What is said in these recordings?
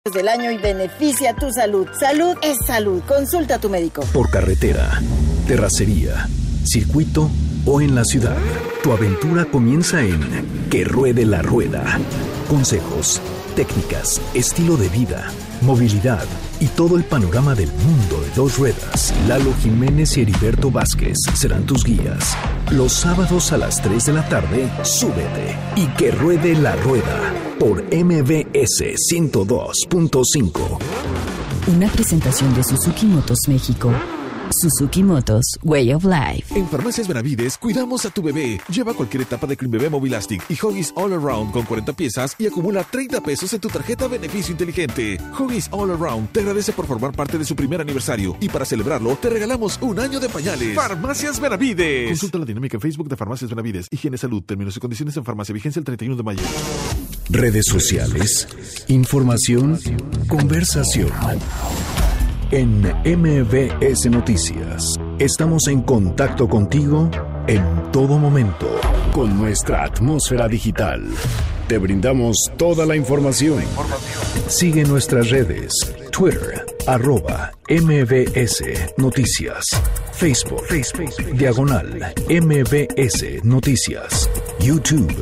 del año y beneficia tu salud. Salud es salud. Consulta a tu médico. Por carretera, terracería, circuito o en la ciudad, tu aventura comienza en Que Ruede la Rueda. Consejos, técnicas, estilo de vida, movilidad y todo el panorama del mundo de dos ruedas. Lalo Jiménez y Heriberto Vázquez serán tus guías. Los sábados a las 3 de la tarde, súbete y Que Ruede la Rueda por MBS 102.5. Una presentación de Suzuki Motos México. Suzuki Motos, Way of Life. En Farmacias Benavides cuidamos a tu bebé. Lleva cualquier etapa de Clean Bebé Mobilastic y Huggies All Around con 40 piezas y acumula 30 pesos en tu tarjeta Beneficio Inteligente. Huggies All Around te agradece por formar parte de su primer aniversario y para celebrarlo te regalamos un año de pañales. Farmacias Benavides. Consulta la dinámica en Facebook de Farmacias Benavides. Higiene Salud. Términos y condiciones en farmacia. Vigencia el 31 de mayo. Redes sociales, información, conversación. En MBS Noticias, estamos en contacto contigo en todo momento con nuestra atmósfera digital. Te brindamos toda la información. Sigue nuestras redes, Twitter, @MBS Noticias, Facebook, diagonal MBS Noticias, YouTube,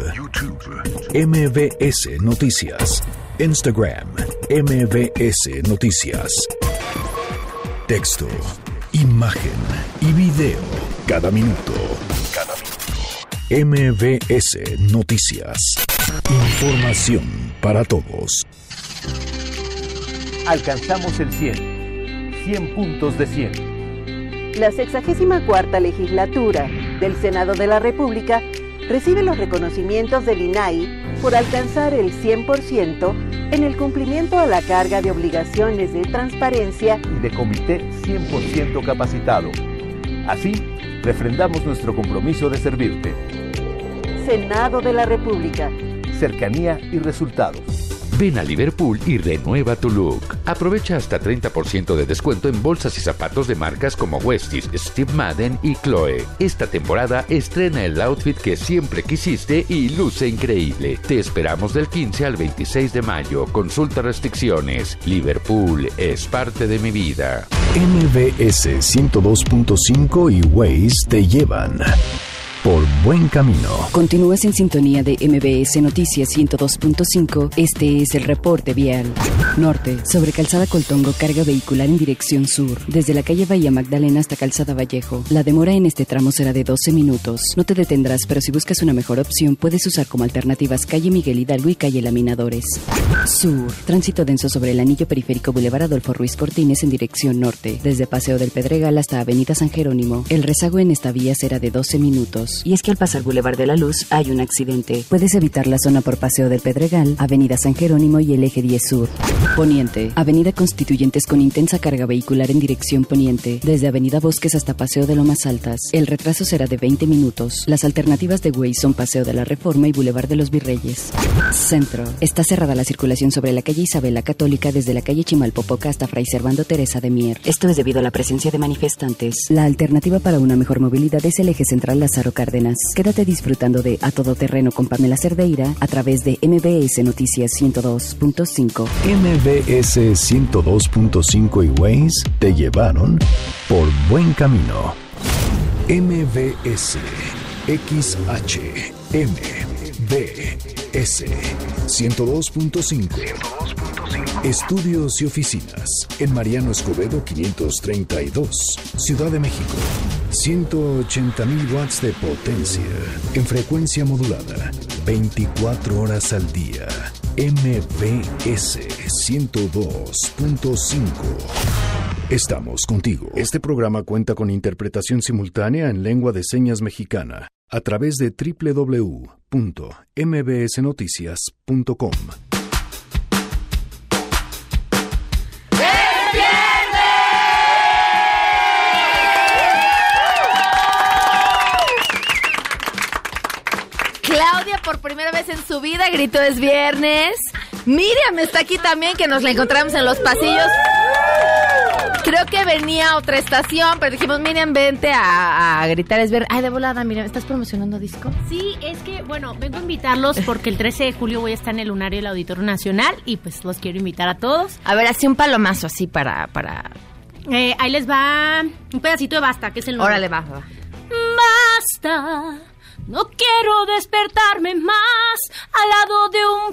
MBS Noticias, Instagram, MBS Noticias. Texto, imagen y video. Cada minuto. MBS Noticias. Información para todos. Alcanzamos el 100 puntos de 100. La 64ª legislatura del Senado de la República recibe los reconocimientos del INAI por alcanzar el 100% en el cumplimiento a la carga de obligaciones de transparencia y de comité 100% capacitado. Así, refrendamos nuestro compromiso de servirte. Senado de la República. Cercanía y resultados. Ven a Liverpool y renueva tu look. Aprovecha hasta 30% de descuento en bolsas y zapatos de marcas como Westies, Steve Madden y Chloe. Esta temporada estrena el outfit que siempre quisiste y luce increíble. Te esperamos del 15 al 26 de mayo. Consulta restricciones. Liverpool es parte de mi vida. MBS 102.5 y Waze te llevan por buen camino. Continúas en sintonía de MBS Noticias 102.5. Este es el reporte vial. Norte, sobre Calzada Coltongo, carga vehicular en dirección sur, desde la calle Bahía Magdalena hasta Calzada Vallejo. La demora en este tramo será de 12 minutos. No te detendrás, pero si buscas una mejor opción, puedes usar como alternativas calle Miguel Hidalgo y calle Laminadores. Sur, tránsito denso sobre el anillo periférico Boulevard Adolfo Ruiz Cortines en dirección norte, desde Paseo del Pedregal hasta Avenida San Jerónimo. El rezago en esta vía será de 12 minutos. Y es que al pasar Boulevard de la Luz hay un accidente. Puedes evitar la zona por Paseo del Pedregal, Avenida San Jerónimo y el Eje 10 Sur. Poniente, Avenida Constituyentes con intensa carga vehicular en dirección poniente, desde Avenida Bosques hasta Paseo de Lomas Altas. El retraso será de 20 minutos. Las alternativas de Waze son Paseo de la Reforma y Boulevard de los Virreyes. Centro, está cerrada la circulación sobre la calle Isabel la Católica desde la calle Chimalpopoca hasta Fray Servando Teresa de Mier. Esto es debido a la presencia de manifestantes. La alternativa para una mejor movilidad es el Eje Central Lázaro Cárdenas. Quédate disfrutando de A Todo Terreno con Pamela Cerdeira a través de MBS Noticias 102.5. MBS 102.5 y Waze te llevaron por buen camino. MBS XHMBS 102.5. Estudios y oficinas en Mariano Escobedo 532, Ciudad de México. 180,000 watts de potencia en frecuencia modulada, 24 horas al día. MBS 102.5. Estamos contigo. Este programa cuenta con interpretación simultánea en lengua de señas mexicana a través de www.mbsnoticias.com. Claudia por primera vez en su vida gritó es viernes. Miriam está aquí también, que nos la encontramos en los pasillos. Creo que venía otra estación, pero dijimos, Miriam, vente a gritar, es ver. Ay, de volada, Miriam, ¿estás promocionando disco? Sí, es que, bueno, vengo a invitarlos porque el 13 de julio voy a estar en el Lunario del Auditorio Nacional y pues los quiero invitar a todos. A ver, así un palomazo, así para... Ahí les va un pedacito de Basta, que es el nombre. Órale, va. Basta, no quiero despertarme más al lado de un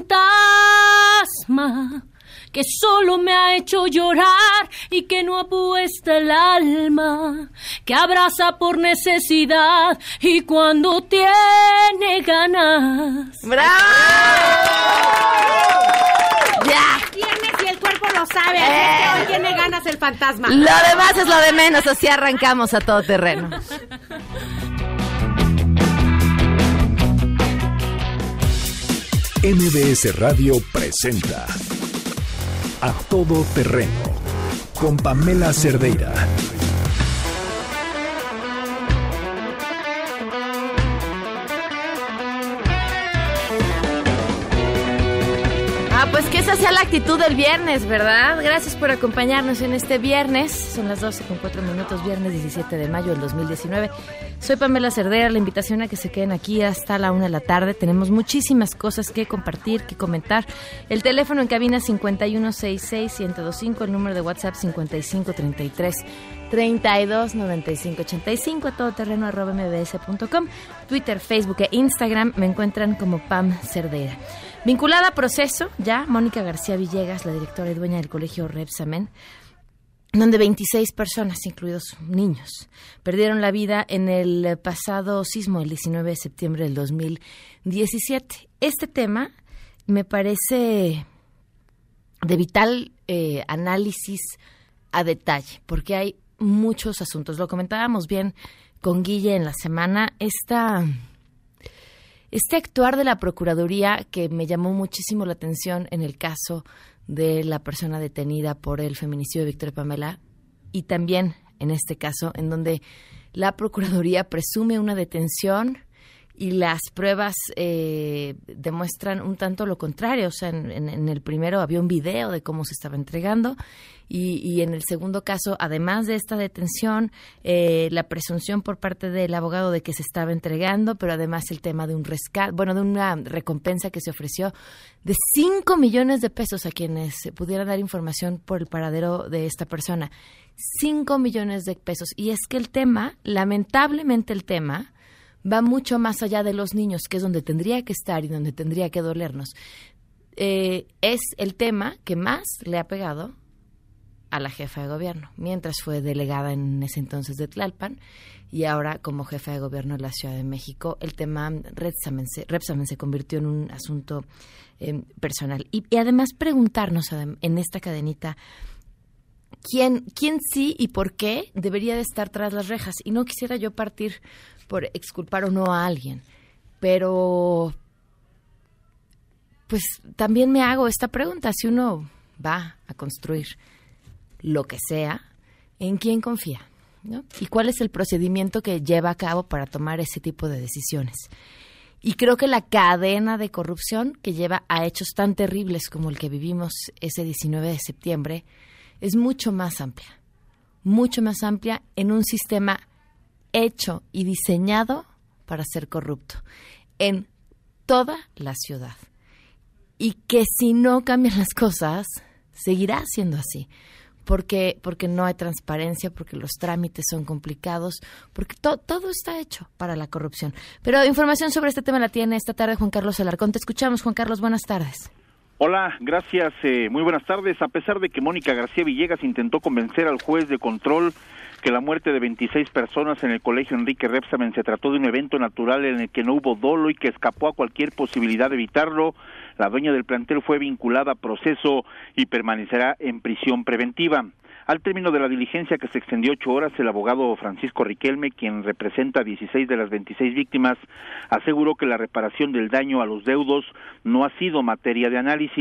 fantasma que solo me ha hecho llorar y que no apuesta el alma, que abraza por necesidad y cuando tiene ganas. ¡Bravo! ¡Ya! Viernes y el cuerpo lo sabe, así es que hoy tiene ganas el fantasma. Lo demás es lo de menos, así arrancamos a todo terreno. MBS Radio presenta A Todo Terreno con Pamela Cerdeira. Pues que esa sea la actitud del viernes, ¿verdad? Gracias por acompañarnos en este viernes. Son las 12:04, viernes 17 de mayo del 2019. Soy Pamela Cerdeira, la invitación a que se queden aquí hasta la 1 de la tarde. Tenemos muchísimas cosas que compartir, que comentar. El teléfono en cabina 5166-1025, el número de WhatsApp 5533-329585, todoterreno@mbs.com, Twitter, Facebook e Instagram me encuentran como Pam Cerdeira. Vinculada a proceso, ya, Mónica García Villegas, la directora y dueña del colegio Repsamen, donde 26 personas, incluidos niños, perdieron la vida en el pasado sismo, el 19 de septiembre del 2017. Este tema me parece de vital análisis a detalle, porque hay muchos asuntos. Lo comentábamos bien con Guille en la semana, este actuar de la Procuraduría que me llamó muchísimo la atención en el caso de la persona detenida por el feminicidio de Víctor Pamela, y también en este caso en donde la Procuraduría presume una detención y las pruebas demuestran un tanto lo contrario. O sea, en el primero había un video de cómo se estaba entregando y en el segundo caso, además de esta detención, la presunción por parte del abogado de que se estaba entregando, pero además el tema de un rescate, de una recompensa que se ofreció de 5 millones de pesos a quienes pudieran dar información por el paradero de esta persona. 5 millones de pesos. Y es que el tema, lamentablemente el tema, va mucho más allá de los niños, que es donde tendría que estar y donde tendría que dolernos. Es el tema que más le ha pegado a la jefa de gobierno, mientras fue delegada en ese entonces de Tlalpan y ahora como jefa de gobierno de la Ciudad de México. El tema Repsamen se convirtió en un asunto personal. Y además preguntarnos en esta cadenita, ¿quién sí y por qué debería de estar tras las rejas? Y no quisiera yo partir por exculpar o no a alguien, pero pues también me hago esta pregunta: si uno va a construir lo que sea, ¿en quién confía? ¿No? ¿Y cuál es el procedimiento que lleva a cabo para tomar ese tipo de decisiones? Y creo que la cadena de corrupción que lleva a hechos tan terribles como el que vivimos ese 19 de septiembre es mucho más amplia en un sistema hecho y diseñado para ser corrupto en toda la ciudad, y que si no cambian las cosas seguirá siendo así, porque no hay transparencia, porque los trámites son complicados, porque todo está hecho para la corrupción. Pero información sobre este tema la tiene esta tarde Juan Carlos Alarcón. Te escuchamos, Juan Carlos, buenas tardes. Hola, gracias, muy buenas tardes. A pesar de que Mónica García Villegas intentó convencer al juez de control que la muerte de 26 personas en el colegio Enrique Repsamen se trató de un evento natural en el que no hubo dolo y que escapó a cualquier posibilidad de evitarlo, la dueña del plantel fue vinculada a proceso y permanecerá en prisión preventiva. Al término de la diligencia, que se extendió 8 horas, el abogado Francisco Riquelme, quien representa a 16 de las 26 víctimas, aseguró que la reparación del daño a los deudos no ha sido materia de análisis.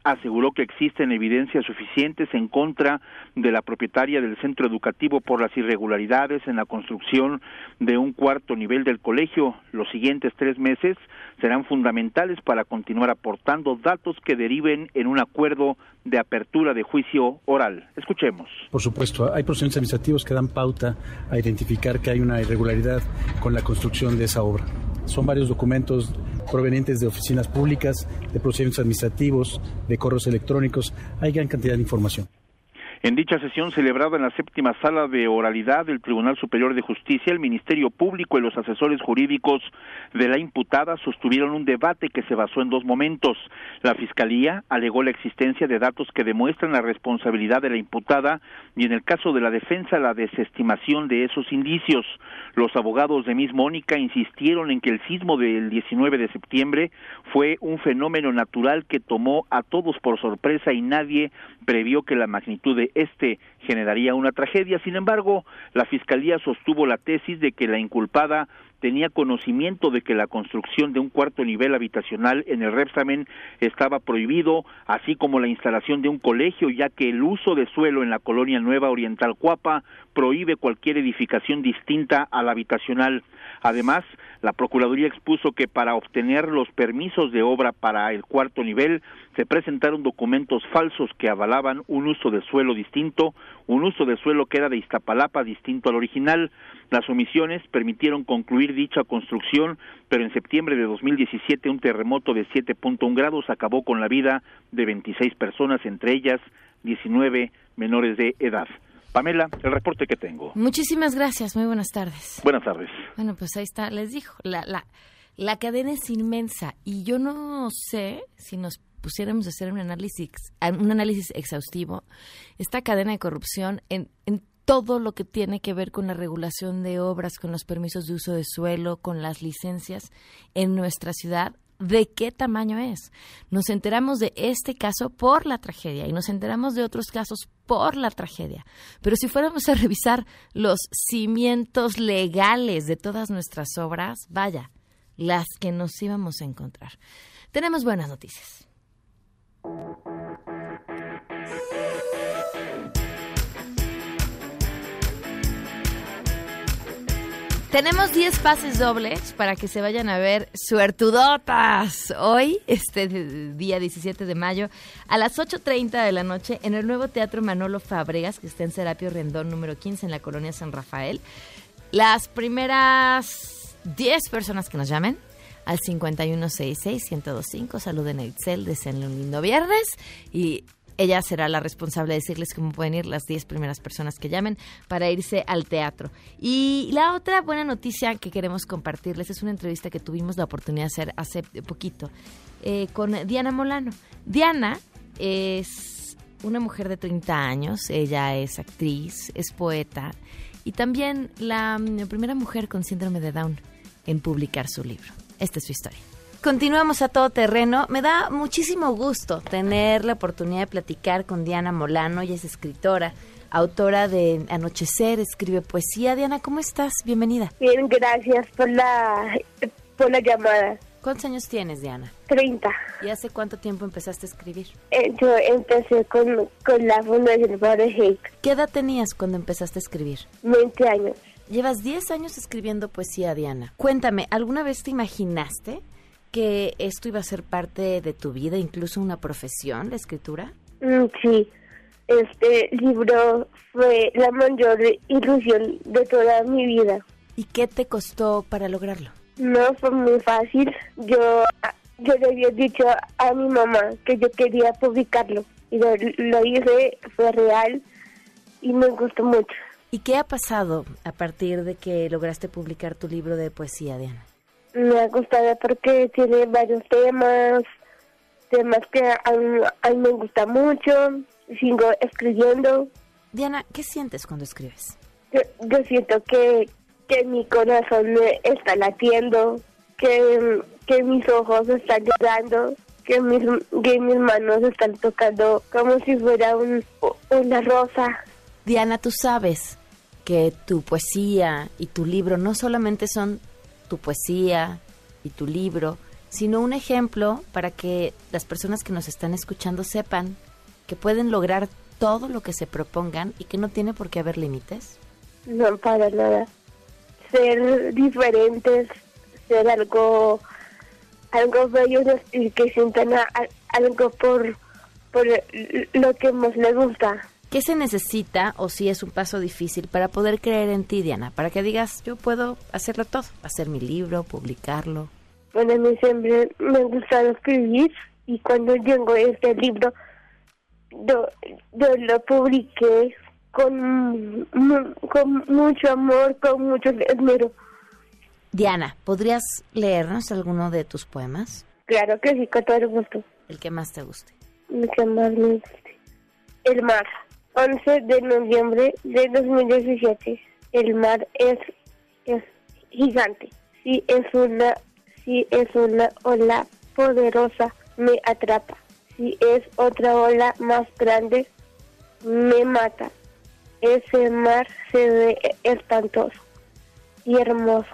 aseguró que existen evidencias suficientes en contra de la propietaria del centro educativo por las irregularidades en la construcción de un cuarto nivel del colegio. Los siguientes 3 meses serán fundamentales para continuar aportando datos que deriven en un acuerdo de apertura de juicio oral. Escuchemos. Por supuesto, hay procedimientos administrativos que dan pauta a identificar que hay una irregularidad con la construcción de esa obra. Son varios documentos provenientes de oficinas públicas, de procedimientos administrativos, de correos electrónicos. Hay gran cantidad de información. En dicha sesión celebrada en la 7ª Sala de Oralidad del Tribunal Superior de Justicia, el Ministerio Público y los asesores jurídicos de la imputada sostuvieron un debate que se basó en 2 momentos. La Fiscalía alegó la existencia de datos que demuestran la responsabilidad de la imputada y, en el caso de la defensa, la desestimación de esos indicios. Los abogados de Miss Mónica insistieron en que el sismo del 19 de septiembre fue un fenómeno natural que tomó a todos por sorpresa y nadie previó que la magnitud de generaría una tragedia. Sin embargo, la Fiscalía sostuvo la tesis de que la inculpada tenía conocimiento de que la construcción de un cuarto nivel habitacional en el Repsamen estaba prohibido, así como la instalación de un colegio, ya que el uso de suelo en la colonia Nueva Oriental Cuapa prohíbe cualquier edificación distinta a la habitacional. Además, la Procuraduría expuso que para obtener los permisos de obra para el cuarto nivel se presentaron documentos falsos que avalaban un uso de suelo distinto, un uso de suelo que era de Iztapalapa distinto al original. Las omisiones permitieron concluir dicha construcción, pero en septiembre de 2017 un terremoto de 7.1 grados acabó con la vida de 26 personas, entre ellas 19 menores de edad. Pamela, el reporte que tengo. Muchísimas gracias, muy buenas tardes. Buenas tardes. Bueno, pues ahí está, les dijo, la cadena es inmensa y yo no sé si nos pusiéramos a hacer un análisis exhaustivo, esta cadena de corrupción en todo lo que tiene que ver con la regulación de obras, con los permisos de uso de suelo, con las licencias en nuestra ciudad, ¿de qué tamaño es? Nos enteramos de este caso por la tragedia y nos enteramos de otros casos por la tragedia. Pero si fuéramos a revisar los cimientos legales de todas nuestras obras, vaya, las que nos íbamos a encontrar. Tenemos buenas noticias. Tenemos 10 pases dobles para que se vayan a ver Suertudotas hoy, día 17 de mayo, a las 8:30 de la noche en el nuevo Teatro Manolo Fábregas, que está en Serapio Rendón, número 15, en la colonia San Rafael. Las primeras 10 personas que nos llamen al 5166-1025, saluden a Itzel, deseenle un lindo viernes y ella será la responsable de decirles cómo pueden ir las 10 primeras personas que llamen para irse al teatro. Y la otra buena noticia que queremos compartirles es una entrevista que tuvimos la oportunidad de hacer hace poquito con Diana Molano. Diana es una mujer de 30 años, ella es actriz, es poeta y también la primera mujer con síndrome de Down en publicar su libro. Esta es su historia. Continuamos a todo terreno. Me da muchísimo gusto tener la oportunidad de platicar con Diana Molano. Ella es escritora, autora de Anochecer, escribe poesía. Diana, ¿cómo estás? Bienvenida. Bien, gracias por la llamada. ¿Cuántos años tienes, Diana? 30. ¿Y hace cuánto tiempo empezaste a escribir? Yo empecé con la Fundación Padre Hake. ¿Qué edad tenías cuando empezaste a escribir? 20 años. Llevas 10 años escribiendo poesía, Diana. Cuéntame, ¿alguna vez te imaginaste que esto iba a ser parte de tu vida, incluso una profesión, la escritura? Sí, este libro fue la mayor ilusión de toda mi vida. ¿Y qué te costó para lograrlo? No fue muy fácil. Yo le había dicho a mi mamá que yo quería publicarlo y lo hice, fue real y me gustó mucho. ¿Y qué ha pasado a partir de que lograste publicar tu libro de poesía, Diana? Me ha gustado porque tiene varios temas que a mí me gusta mucho. Sigo escribiendo. Diana, ¿qué sientes cuando escribes? Yo siento que mi corazón está latiendo, que mis ojos están llorando, que mis manos están tocando como si fuera una rosa. Diana, tú sabes que tu poesía y tu libro no solamente son tu poesía y tu libro, sino un ejemplo para que las personas que nos están escuchando sepan que pueden lograr todo lo que se propongan y que no tiene por qué haber límites. No, para nada. Ser diferentes, ser algo bello y que sientan algo por lo que más les gusta. ¿Qué se necesita, o si es un paso difícil, para poder creer en ti, Diana? Para que digas, yo puedo hacerlo todo, hacer mi libro, publicarlo. Bueno, a mí siempre me ha gustado escribir y cuando llegó este libro, yo lo publiqué con mucho amor, con mucho esmero. Diana, ¿podrías leernos alguno de tus poemas? Claro que sí, con todo el gusto. El que más te guste. El que más me guste. El mar, 11 de noviembre de 2017. El mar es gigante. Si es una ola poderosa, me atrapa. Si es otra ola más grande, me mata. Ese mar se ve espantoso y hermoso.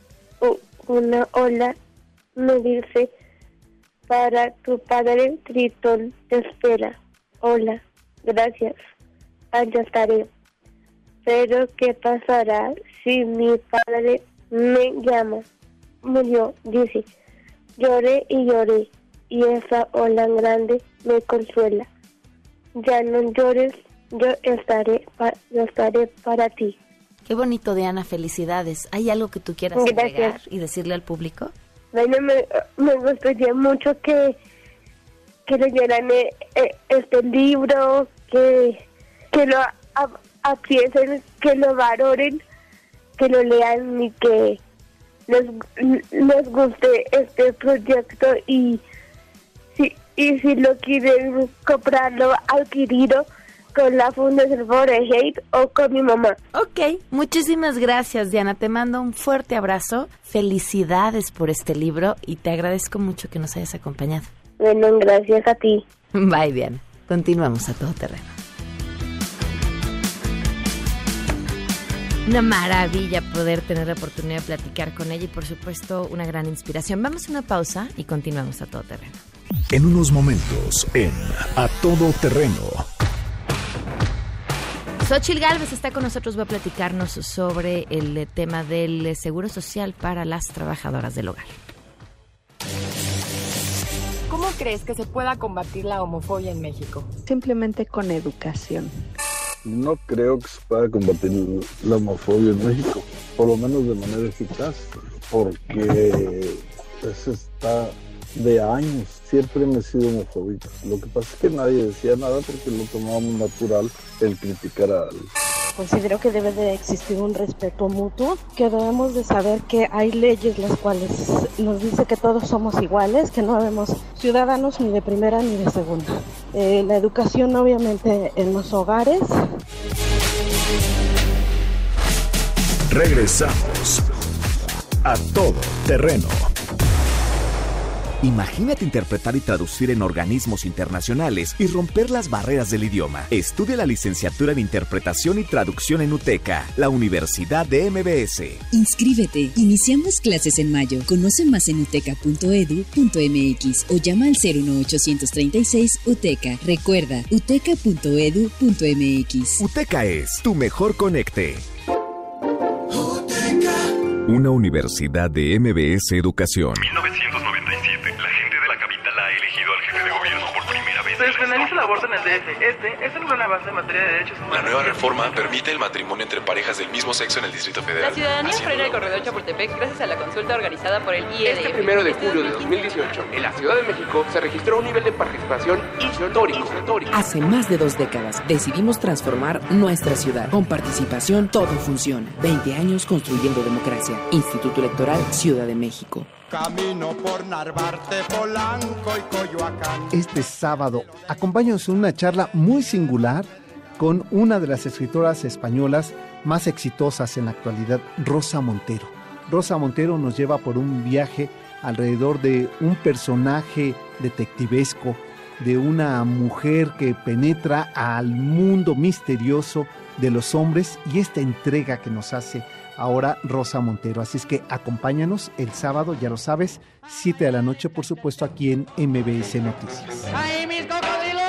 Una ola me dice, para tu padre Tritón te espera. Hola, gracias, allá estaré. Pero ¿qué pasará si mi padre me llama? Murió, dice. Lloré y lloré, y esa ola grande me consuela. Ya no llores, yo estaré para ti. Qué bonito, Diana, felicidades. ¿Hay algo que tú quieras agregar y decirle al público? Bueno, me gustaría mucho que leyeran este libro, que lo aprecien, que lo valoren, que lo lean y que les guste este proyecto y si lo quieren comprarlo, adquirirlo con la Fundación Hate o con mi mamá. Ok, muchísimas gracias, Diana. Te mando un fuerte abrazo. Felicidades por este libro y te agradezco mucho que nos hayas acompañado. Bueno, gracias a ti. Bye, Diana. Continuamos a todo terreno. Una maravilla poder tener la oportunidad de platicar con ella y, por supuesto, una gran inspiración. Vamos a una pausa y continuamos a todo terreno. En unos momentos, en A Todo Terreno. Xóchitl Gálvez está con nosotros, va a platicarnos sobre el tema del seguro social para las trabajadoras del hogar. ¿Cómo crees que se pueda combatir la homofobia en México? Simplemente con educación. No creo que se pueda combatir la homofobia en México, por lo menos de manera eficaz, porque eso está de años. Siempre me he sido homofóbico. Lo que pasa es que nadie decía nada porque lo tomábamos natural el criticar a alguien. Considero que debe de existir un respeto mutuo, que debemos de saber que hay leyes las cuales nos dice que todos somos iguales, que no habemos ciudadanos ni de primera ni de segunda. La educación obviamente en los hogares. Regresamos a Todo Terreno. Imagínate interpretar y traducir en organismos internacionales y romper las barreras del idioma. Estudia la licenciatura en Interpretación y Traducción en UTECA, la Universidad de MBS. Inscríbete. Iniciamos clases en mayo. Conoce más en uteca.edu.mx o llama al 01836 UTECA. Recuerda, uteca.edu.mx. UTECA es tu mejor conecte. Una universidad de MBS Educación. 1997, la gente de la capital ha elegido al jefe de gobierno por primera vez. Se despenaliza el aborto en el DF. Este es el gran avance en materia de derechos humanos. La nueva reforma permite el matrimonio entre parejas del mismo sexo en el Distrito Federal. La ciudadanía frena el corredor Chapultepec gracias a la consulta organizada por el IEDF. Este 1 de julio de 2018, en la Ciudad de México, se registró un nivel de participación histórico. Hace más de 2 décadas decidimos transformar nuestra ciudad. Con participación todo funciona. 20 años construyendo democracia. Instituto Electoral Ciudad de México. Camino por Narvarte, Polanco y Coyoacán. Este sábado, acompáñanos en una charla muy singular con una de las escritoras españolas más exitosas en la actualidad, Rosa Montero. Rosa Montero nos lleva por un viaje alrededor de un personaje detectivesco, de una mujer que penetra al mundo misterioso de los hombres y esta entrega que nos hace ahora Rosa Montero. Así es que acompáñanos el sábado, ya lo sabes, 7 de la noche, por supuesto, aquí en MBS Noticias. ¡Ay, mis cocodrilos!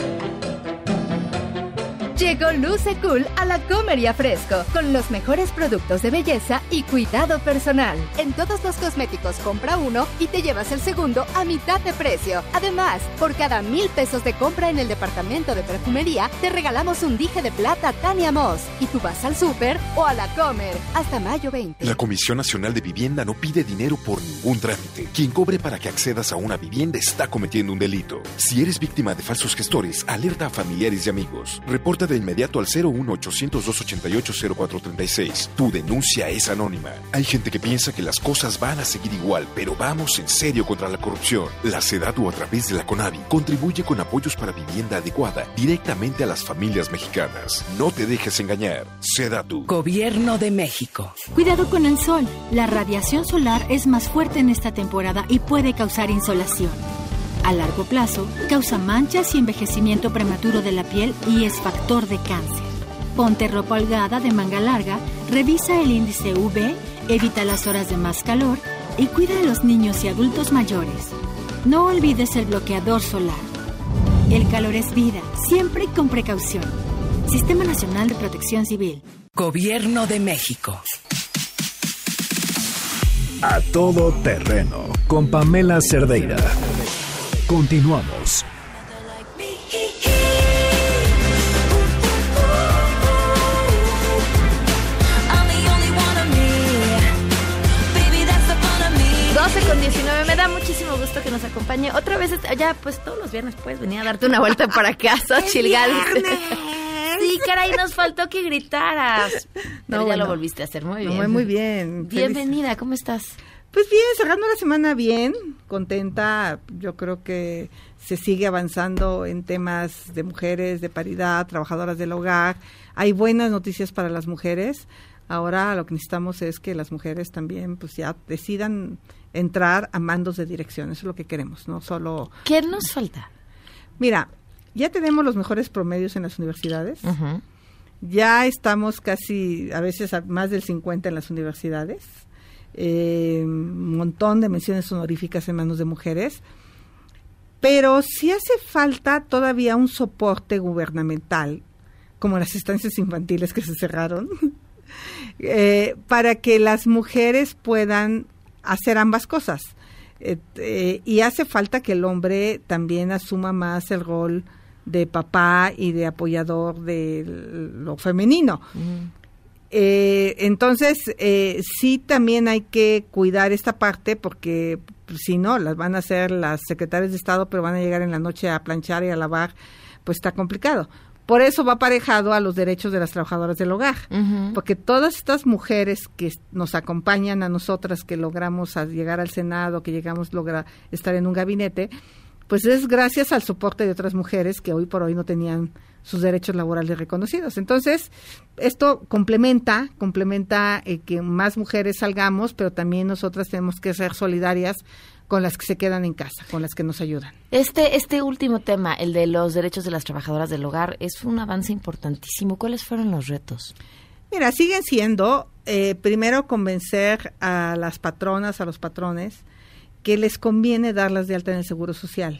Llegó Luce Cool a la Comería Fresco, con los mejores productos de belleza y cuidado personal. En todos los cosméticos compra uno y te llevas el segundo a mitad de precio. Además, por cada 1,000 pesos de compra en el departamento de perfumería, te regalamos un dije de plata Tania Moss. Y tú vas al súper o a la Comer hasta mayo 20. La Comisión Nacional de Vivienda no pide dinero por ningún trámite. Quien cobre para que accedas a una vivienda está cometiendo un delito. Si eres víctima de falsos gestores, alerta a familiares y amigos. Reporta de inmediato al 01800-288-0436. Tu denuncia es anónima. Hay gente que piensa que las cosas van a seguir igual, pero vamos en serio contra la corrupción. La SEDATU, a través de la CONAVI, contribuye con apoyos para vivienda adecuada directamente a las familias mexicanas. No te dejes engañar. SEDATU. Gobierno de México. Cuidado con el sol. La radiación solar es más fuerte en esta temporada y puede causar insolación. A largo plazo, causa manchas y envejecimiento prematuro de la piel y es factor de cáncer. Ponte ropa holgada de manga larga, revisa el índice UV, evita las horas de más calor y cuida a los niños y adultos mayores. No olvides el bloqueador solar. El calor es vida, siempre con precaución. Sistema Nacional de Protección Civil. Gobierno de México. A todo terreno, con Pamela Cerdeira. Continuamos. Con 19, me da muchísimo gusto que nos acompañe otra vez, ya pues todos los viernes puedes venir a darte una vuelta para casa, Chilgal. Sí, caray, nos faltó que gritaras. Pero ya lo volviste a hacer muy bien. Muy bien. Bienvenida, ¿cómo estás? Pues bien, cerrando la semana bien, contenta. Yo creo que se sigue avanzando en temas de mujeres, de paridad, trabajadoras del hogar. Hay buenas noticias para las mujeres. Ahora lo que necesitamos es que las mujeres también pues ya decidan entrar a mandos de dirección. Eso es lo que queremos, no solo... ¿Qué nos falta? Mira, ya tenemos los mejores promedios en las universidades. Uh-huh. Ya estamos casi, a veces, a más del 50 en las universidades. Un montón de menciones honoríficas en manos de mujeres. Pero sí hace falta todavía un soporte gubernamental, como las estancias infantiles que se cerraron, para que las mujeres puedan hacer ambas cosas. Y hace falta que el hombre también asuma más el rol de papá y de apoyador de lo femenino. Entonces, sí también hay que cuidar esta parte porque si no, las van a hacer las secretarias de Estado, pero van a llegar en la noche a planchar y a lavar, pues está complicado. Por eso va aparejado a los derechos de las trabajadoras del hogar, porque todas estas mujeres que nos acompañan a nosotras, que logramos llegar al Senado, que llegamos a lograr estar en un gabinete, pues es gracias al soporte de otras mujeres que hoy por hoy no tenían sus derechos laborales reconocidos. Entonces, esto complementa que más mujeres salgamos, pero también nosotras tenemos que ser solidarias con las que se quedan en casa, con las que nos ayudan. Este último tema, el de los derechos de las trabajadoras del hogar, es un avance importantísimo. ¿Cuáles fueron los retos? Mira, siguen siendo, primero, convencer a las patronas, a los patrones, que les conviene darlas de alta en el Seguro Social.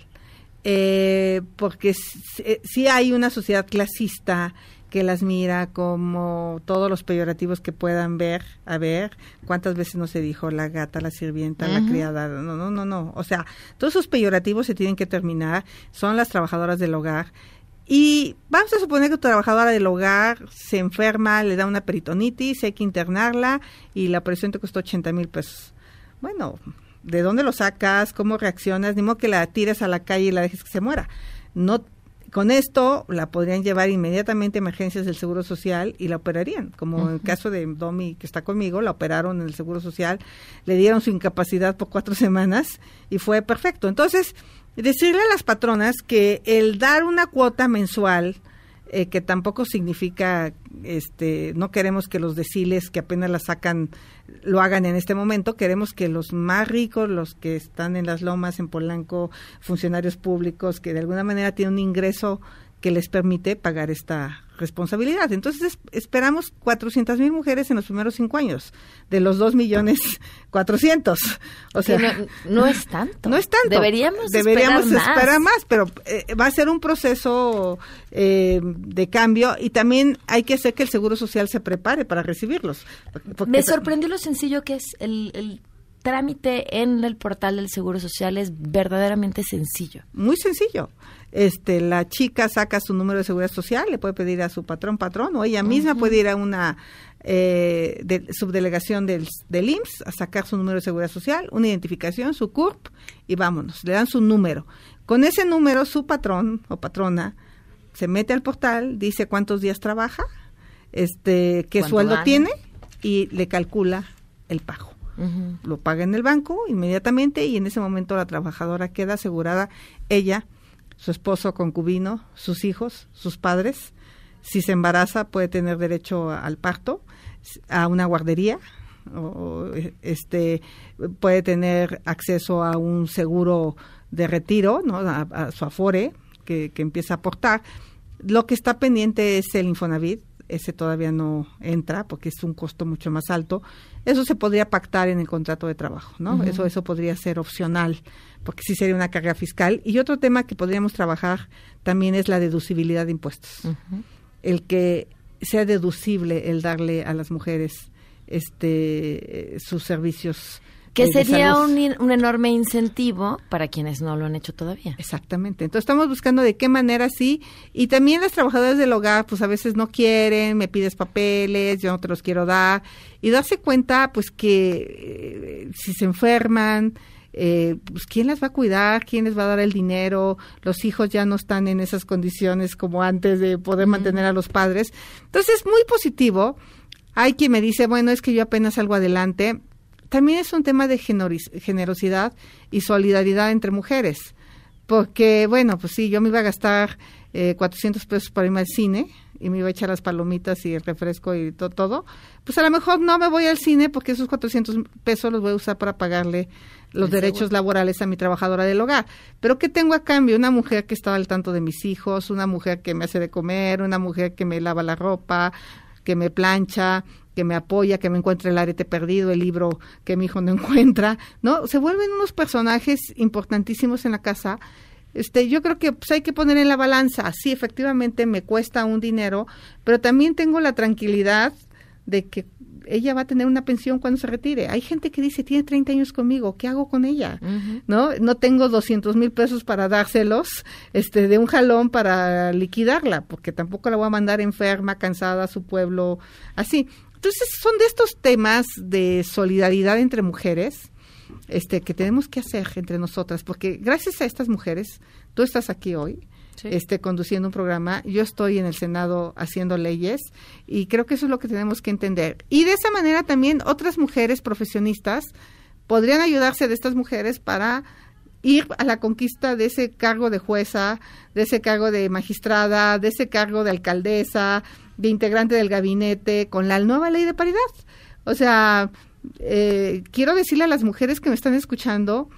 Porque sí hay una sociedad clasista que las mira como todos los peyorativos que puedan ver. A ver, ¿cuántas veces no se dijo la gata, la sirvienta, la criada? No. O sea, todos esos peyorativos se tienen que terminar. Son las trabajadoras del hogar. Y vamos a suponer que tu trabajadora del hogar se enferma, le da una peritonitis, hay que internarla y la operación te costó 80,000 pesos. Bueno, ¿de dónde lo sacas? ¿Cómo reaccionas? Ni modo que la tires a la calle y la dejes que se muera. No. Con esto la podrían llevar inmediatamente a emergencias del Seguro Social y la operarían, como en el caso de Domi, que está conmigo, la operaron en el Seguro Social, le dieron su incapacidad por 4 semanas y fue perfecto. Entonces, decirle a las patronas que el dar una cuota mensual, que tampoco significa, no queremos que los deciles que apenas la sacan lo hagan en este momento, queremos que los más ricos, los que están en las lomas, en Polanco, funcionarios públicos, que de alguna manera tienen un ingreso que les permite pagar esta responsabilidad. Entonces esperamos 400,000 mujeres en los primeros 5 años, de los 2,400,000. O sea, no es tanto. No es tanto. Deberíamos esperar más, pero va a ser un proceso de cambio, y también hay que hacer que el Seguro Social se prepare para recibirlos. Me sorprendió lo sencillo que es el trámite en el portal del Seguro Social. Es verdaderamente sencillo. Muy sencillo. La chica saca su número de seguridad social, le puede pedir a su patrón, o ella misma puede ir a una subdelegación del IMSS a sacar su número de seguridad social, una identificación, su CURP, y vámonos, le dan su número. Con ese número, su patrón o patrona se mete al portal, dice cuántos días trabaja, qué sueldo tiene, y le calcula el pago. Lo paga en el banco inmediatamente, y en ese momento la trabajadora queda asegurada, ella, su esposo, concubino, sus hijos, sus padres. Si se embaraza, puede tener derecho al parto, a una guardería, puede tener acceso a un seguro de retiro, ¿no? A su Afore, que empieza a aportar. Lo que está pendiente es el Infonavit. Ese todavía no entra porque es un costo mucho más alto. Eso se podría pactar en el contrato de trabajo, ¿no? Eso podría ser opcional, porque sí sería una carga fiscal. Y otro tema que podríamos trabajar también es la deducibilidad de impuestos. El que sea deducible el darle a las mujeres sus servicios. Que sería un enorme incentivo para quienes no lo han hecho todavía. Exactamente. Entonces estamos buscando de qué manera sí. Y también las trabajadoras del hogar, pues a veces no quieren, me pides papeles, yo no te los quiero dar. Y darse cuenta, pues que si se enferman, pues quién las va a cuidar, quién les va a dar el dinero. Los hijos ya no están en esas condiciones como antes de poder mantener a los padres. Entonces es muy positivo. Hay quien me dice, bueno, es que yo apenas salgo adelante. También es un tema de generosidad y solidaridad entre mujeres, porque, bueno, pues sí, yo me iba a gastar 400 pesos para irme al cine y me iba a echar las palomitas y el refresco y todo, pues a lo mejor no me voy al cine porque esos 400 pesos los voy a usar para pagarle los derechos laborales a mi trabajadora del hogar. Pero ¿qué tengo a cambio? Una mujer que está al tanto de mis hijos, una mujer que me hace de comer, una mujer que me lava la ropa, que me plancha, que me apoya, que me encuentre el arete perdido, el libro que mi hijo no encuentra, ¿no? Se vuelven unos personajes importantísimos en la casa. Yo creo que pues hay que poner en la balanza. Sí, efectivamente me cuesta un dinero, pero también tengo la tranquilidad de que ella va a tener una pensión cuando se retire. Hay gente que dice, tiene 30 años conmigo, ¿qué hago con ella? ¿No? No tengo 200,000 pesos para dárselos de un jalón para liquidarla, porque tampoco la voy a mandar enferma, cansada a su pueblo, así. Entonces, son de estos temas de solidaridad entre mujeres que tenemos que hacer entre nosotras, porque gracias a estas mujeres, tú estás aquí hoy, sí, conduciendo un programa, yo estoy en el Senado haciendo leyes, y creo que eso es lo que tenemos que entender. Y de esa manera también otras mujeres profesionistas podrían ayudarse de estas mujeres para ir a la conquista de ese cargo de jueza, de ese cargo de magistrada, de ese cargo de alcaldesa, de integrante del gabinete, con la nueva ley de paridad. O sea, quiero decirle a las mujeres que me están escuchando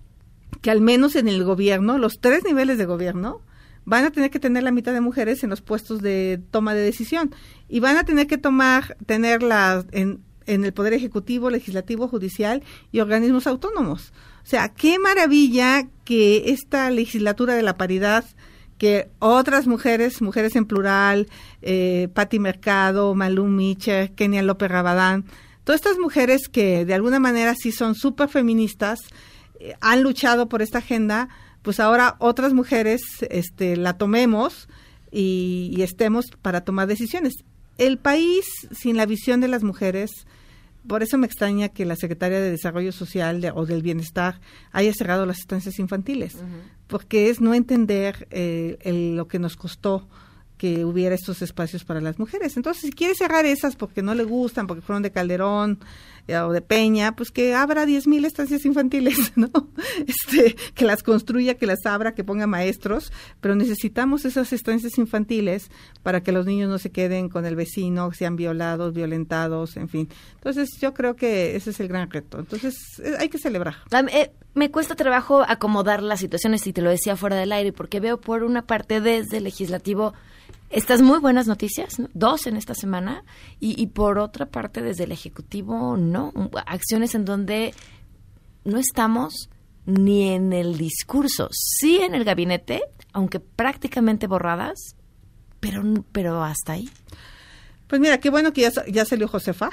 que al menos en el gobierno, los 3 niveles de gobierno, van a tener que tener la mitad de mujeres en los puestos de toma de decisión, y van a tener que tenerlas en el Poder Ejecutivo, Legislativo, Judicial y organismos autónomos. O sea, qué maravilla que esta legislatura de la paridad, que otras mujeres en plural, Pati Mercado, Malú Micher, Kenia López Rabadán, todas estas mujeres que de alguna manera sí son súper feministas, han luchado por esta agenda, pues ahora otras mujeres la tomemos y estemos para tomar decisiones. El país sin la visión de las mujeres, por eso me extraña que la Secretaria de Desarrollo Social o del Bienestar haya cerrado las estancias infantiles, porque es no entender lo que nos costó que hubiera estos espacios para las mujeres. Entonces, si quiere cerrar esas porque no le gustan, porque fueron de Calderón, o de Peña, pues que abra 10,000 estancias infantiles, ¿no? Que las construya, que las abra, que ponga maestros, pero necesitamos esas estancias infantiles para que los niños no se queden con el vecino, sean violados, violentados, en fin. Entonces, yo creo que ese es el gran reto. Entonces, hay que celebrar. Me cuesta trabajo acomodar las situaciones, y te lo decía fuera del aire, porque veo por una parte desde el legislativo estas muy buenas noticias, ¿no? 2 en esta semana, y por otra parte desde el ejecutivo, no, acciones en donde no estamos ni en el discurso, sí en el gabinete, aunque prácticamente borradas, pero hasta ahí. Pues mira, qué bueno que ya salió Josefa,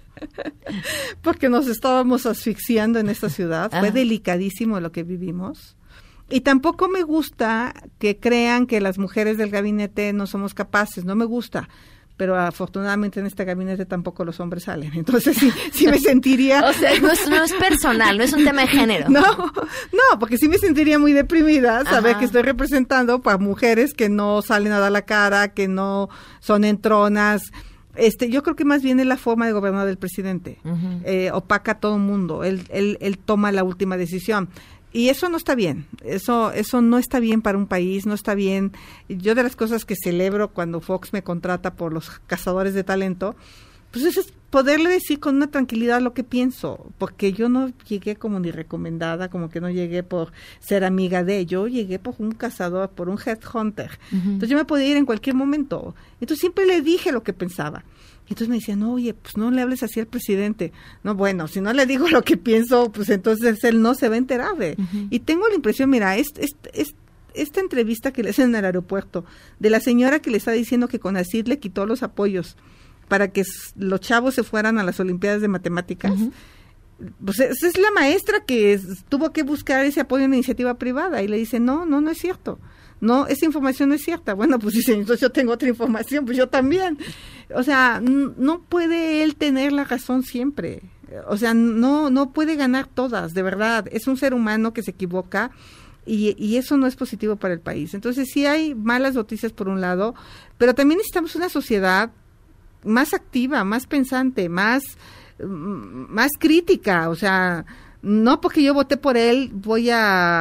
porque nos estábamos asfixiando en esta ciudad. Fue delicadísimo lo que vivimos. Y tampoco me gusta que crean que las mujeres del gabinete no somos capaces, no me gusta. Pero afortunadamente en este gabinete tampoco los hombres salen. Entonces sí me sentiría... O sea, no es personal, no es un tema de género. No, porque sí me sentiría muy deprimida saber que estoy representando para mujeres que no salen a dar la cara, que no son entronas. Yo creo que más bien es la forma de gobernar del presidente. Opaca a todo el mundo. Él toma la última decisión. Y eso no está bien, eso no está bien para un país, no está bien. Yo de las cosas que celebro cuando Fox me contrata por los cazadores de talento, pues es poderle decir con una tranquilidad lo que pienso, porque yo no llegué como ni recomendada, como que no llegué por ser amiga de, yo llegué por un cazador, por un headhunter. Entonces yo me podía ir en cualquier momento. Entonces siempre le dije lo que pensaba. Y entonces me decían, oye, pues no le hables así al presidente. No, bueno, si no le digo lo que pienso, pues entonces él no se va a enterar de. Y tengo la impresión, mira, esta entrevista que le hacen en el aeropuerto, de la señora que le está diciendo que CONACYT le quitó los apoyos para que los chavos se fueran a las Olimpiadas de Matemáticas, pues esa es la maestra que tuvo que buscar ese apoyo en iniciativa privada, y le dice, no es cierto. No, esa información no es cierta. Bueno, pues dice, entonces yo tengo otra información, pues yo también. O sea, no puede él tener la razón siempre. O sea, no puede ganar todas, de verdad. Es un ser humano que se equivoca y eso no es positivo para el país. Entonces sí hay malas noticias por un lado, pero también necesitamos una sociedad más activa, más pensante, más crítica. O sea, no porque yo voté por él voy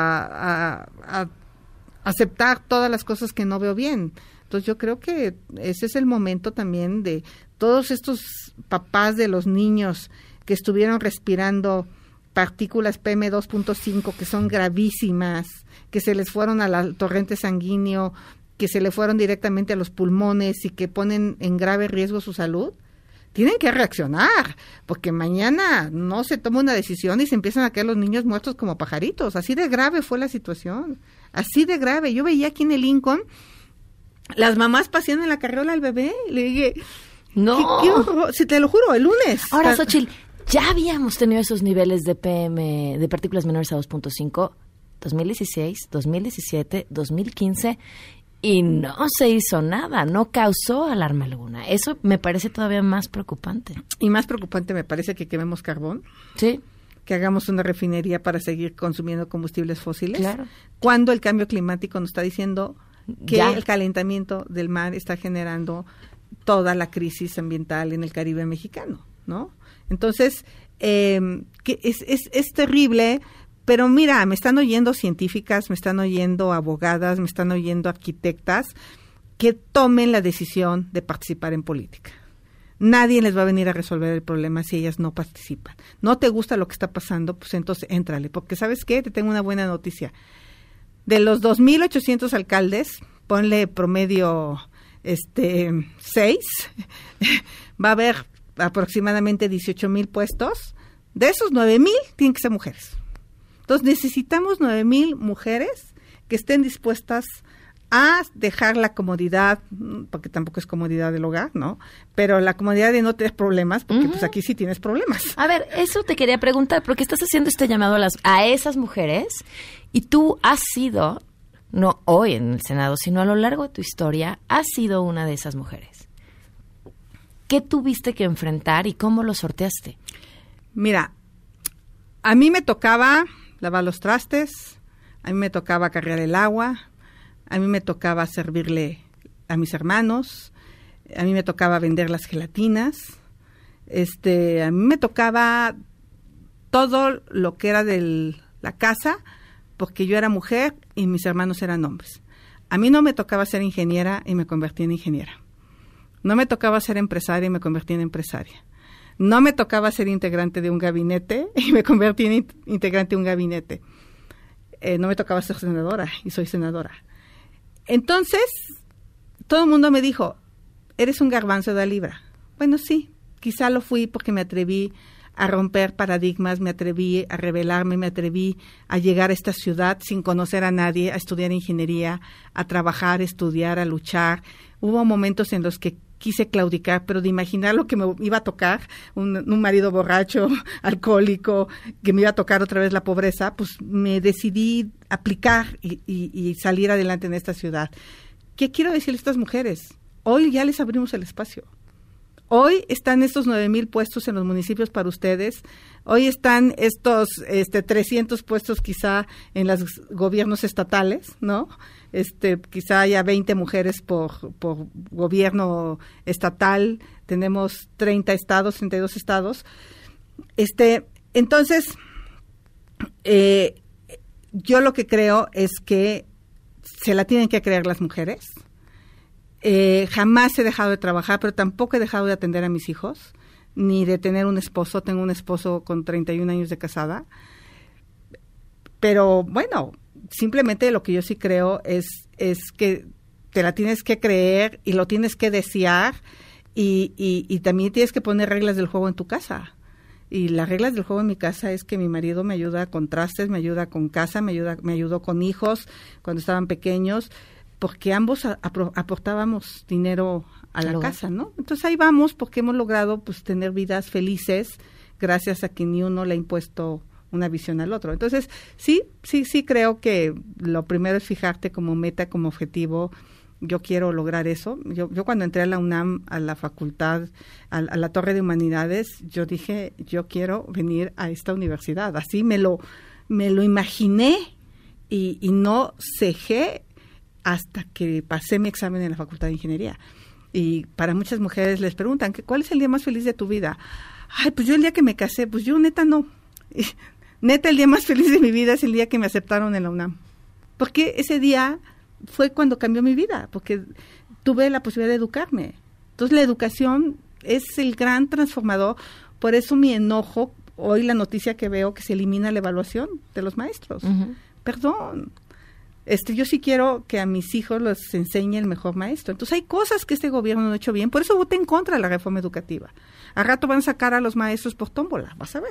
a aceptar todas las cosas que no veo bien. Entonces yo creo que ese es el momento también de todos estos papás de los niños que estuvieron respirando partículas PM2.5 que son gravísimas, que se les fueron al torrente sanguíneo, que se le fueron directamente a los pulmones y que ponen en grave riesgo su salud. Tienen que reaccionar, porque mañana no se toma una decisión y se empiezan a caer los niños muertos como pajaritos. Así de grave fue la situación, así de grave. Yo veía aquí en el Lincoln, las mamás paseando en la carriola al bebé, y le dije, no, ¿Qué horror? Si te lo juro, el lunes. Ahora, Xochitl, ya habíamos tenido esos niveles de PM, de partículas menores a 2.5, 2016, 2017, 2015... y no se hizo nada, no causó alarma alguna. Eso me parece todavía más preocupante. Y más preocupante me parece que quememos carbón. Sí. Que hagamos una refinería para seguir consumiendo combustibles fósiles. Claro. Cuando el cambio climático nos está diciendo que ya. El calentamiento del mar está generando toda la crisis ambiental en el Caribe mexicano, ¿no? Entonces, que es terrible. Pero mira, me están oyendo científicas, me están oyendo abogadas, me están oyendo arquitectas que tomen la decisión de participar en política. Nadie les va a venir a resolver el problema si ellas no participan. ¿No te gusta lo que está pasando? Pues entonces éntrale, porque ¿sabes qué? Te tengo una buena noticia. De los 2,800 alcaldes, ponle promedio 6, va a haber aproximadamente 18,000 puestos. De esos 9,000 tienen que ser mujeres. Entonces necesitamos 9,000 mujeres que estén dispuestas a dejar la comodidad, porque tampoco es comodidad del hogar, ¿no? Pero la comodidad de no tener problemas, porque pues aquí sí tienes problemas. A ver, eso te quería preguntar, porque estás haciendo este llamado a esas mujeres, y tú has sido, no hoy en el Senado, sino a lo largo de tu historia, has sido una de esas mujeres. ¿Qué tuviste que enfrentar y cómo lo sorteaste? Mira, a mí me tocaba lavar los trastes, a mí me tocaba cargar el agua, a mí me tocaba servirle a mis hermanos, a mí me tocaba vender las gelatinas, A mí me tocaba todo lo que era de la casa, porque yo era mujer y mis hermanos eran hombres. A mí no me tocaba ser ingeniera y me convertí en ingeniera. No me tocaba ser empresaria y me convertí en empresaria. No me tocaba ser integrante de un gabinete y me convertí en integrante de un gabinete. No me tocaba ser senadora y soy senadora. Entonces, todo el mundo me dijo, eres un garbanzo de libra. Bueno, sí, quizá lo fui porque me atreví a romper paradigmas, me atreví a rebelarme, me atreví a llegar a esta ciudad sin conocer a nadie, a estudiar ingeniería, a trabajar, a estudiar, a luchar. Hubo momentos en los que quise claudicar, pero de imaginar lo que me iba a tocar, un marido borracho, alcohólico, que me iba a tocar otra vez la pobreza, pues me decidí aplicar y salir adelante en esta ciudad. ¿Qué quiero decirle a estas mujeres? Hoy ya les abrimos el espacio. Hoy están estos 9,000 puestos en los municipios para ustedes. Hoy están estos 300 puestos quizá en los gobiernos estatales, ¿no? Quizá haya 20 mujeres por gobierno estatal. Tenemos 32 estados. Entonces, yo lo que creo es que se la tienen que creer las mujeres. Jamás he dejado de trabajar, pero tampoco he dejado de atender a mis hijos, ni de tener un esposo. Tengo un esposo con 31 años de casada. Pero bueno, simplemente lo que yo sí creo es que te la tienes que creer y lo tienes que desear y también tienes que poner reglas del juego en tu casa. Y las reglas del juego en mi casa es que mi marido me ayuda con trastes, me ayuda con casa, me ayudó con hijos cuando estaban pequeños, porque ambos aportábamos dinero a la casa, ¿no? Entonces ahí vamos, porque hemos logrado pues tener vidas felices gracias a que ni uno le ha impuesto una visión al otro. Entonces sí creo que lo primero es fijarte como meta, como objetivo. Yo quiero lograr eso. Yo cuando entré a la UNAM, a la facultad, a la Torre de Humanidades, yo dije, yo quiero venir a esta universidad. Así me lo imaginé y no cejé hasta que pasé mi examen en la Facultad de Ingeniería. Y para muchas mujeres les preguntan, ¿cuál es el día más feliz de tu vida? Ay, pues yo el día que me casé, pues yo neta no. Neta, el día más feliz de mi vida es el día que me aceptaron en la UNAM. Porque ese día fue cuando cambió mi vida, porque tuve la posibilidad de educarme. Entonces la educación es el gran transformador. Por eso mi enojo, hoy la noticia que veo que se elimina la evaluación de los maestros. Uh-huh. Perdón. Yo sí quiero que a mis hijos les enseñe el mejor maestro. Entonces hay cosas que este gobierno no ha hecho bien, por eso voté en contra de la reforma educativa. Al rato van a sacar a los maestros por tómbola, vas a ver.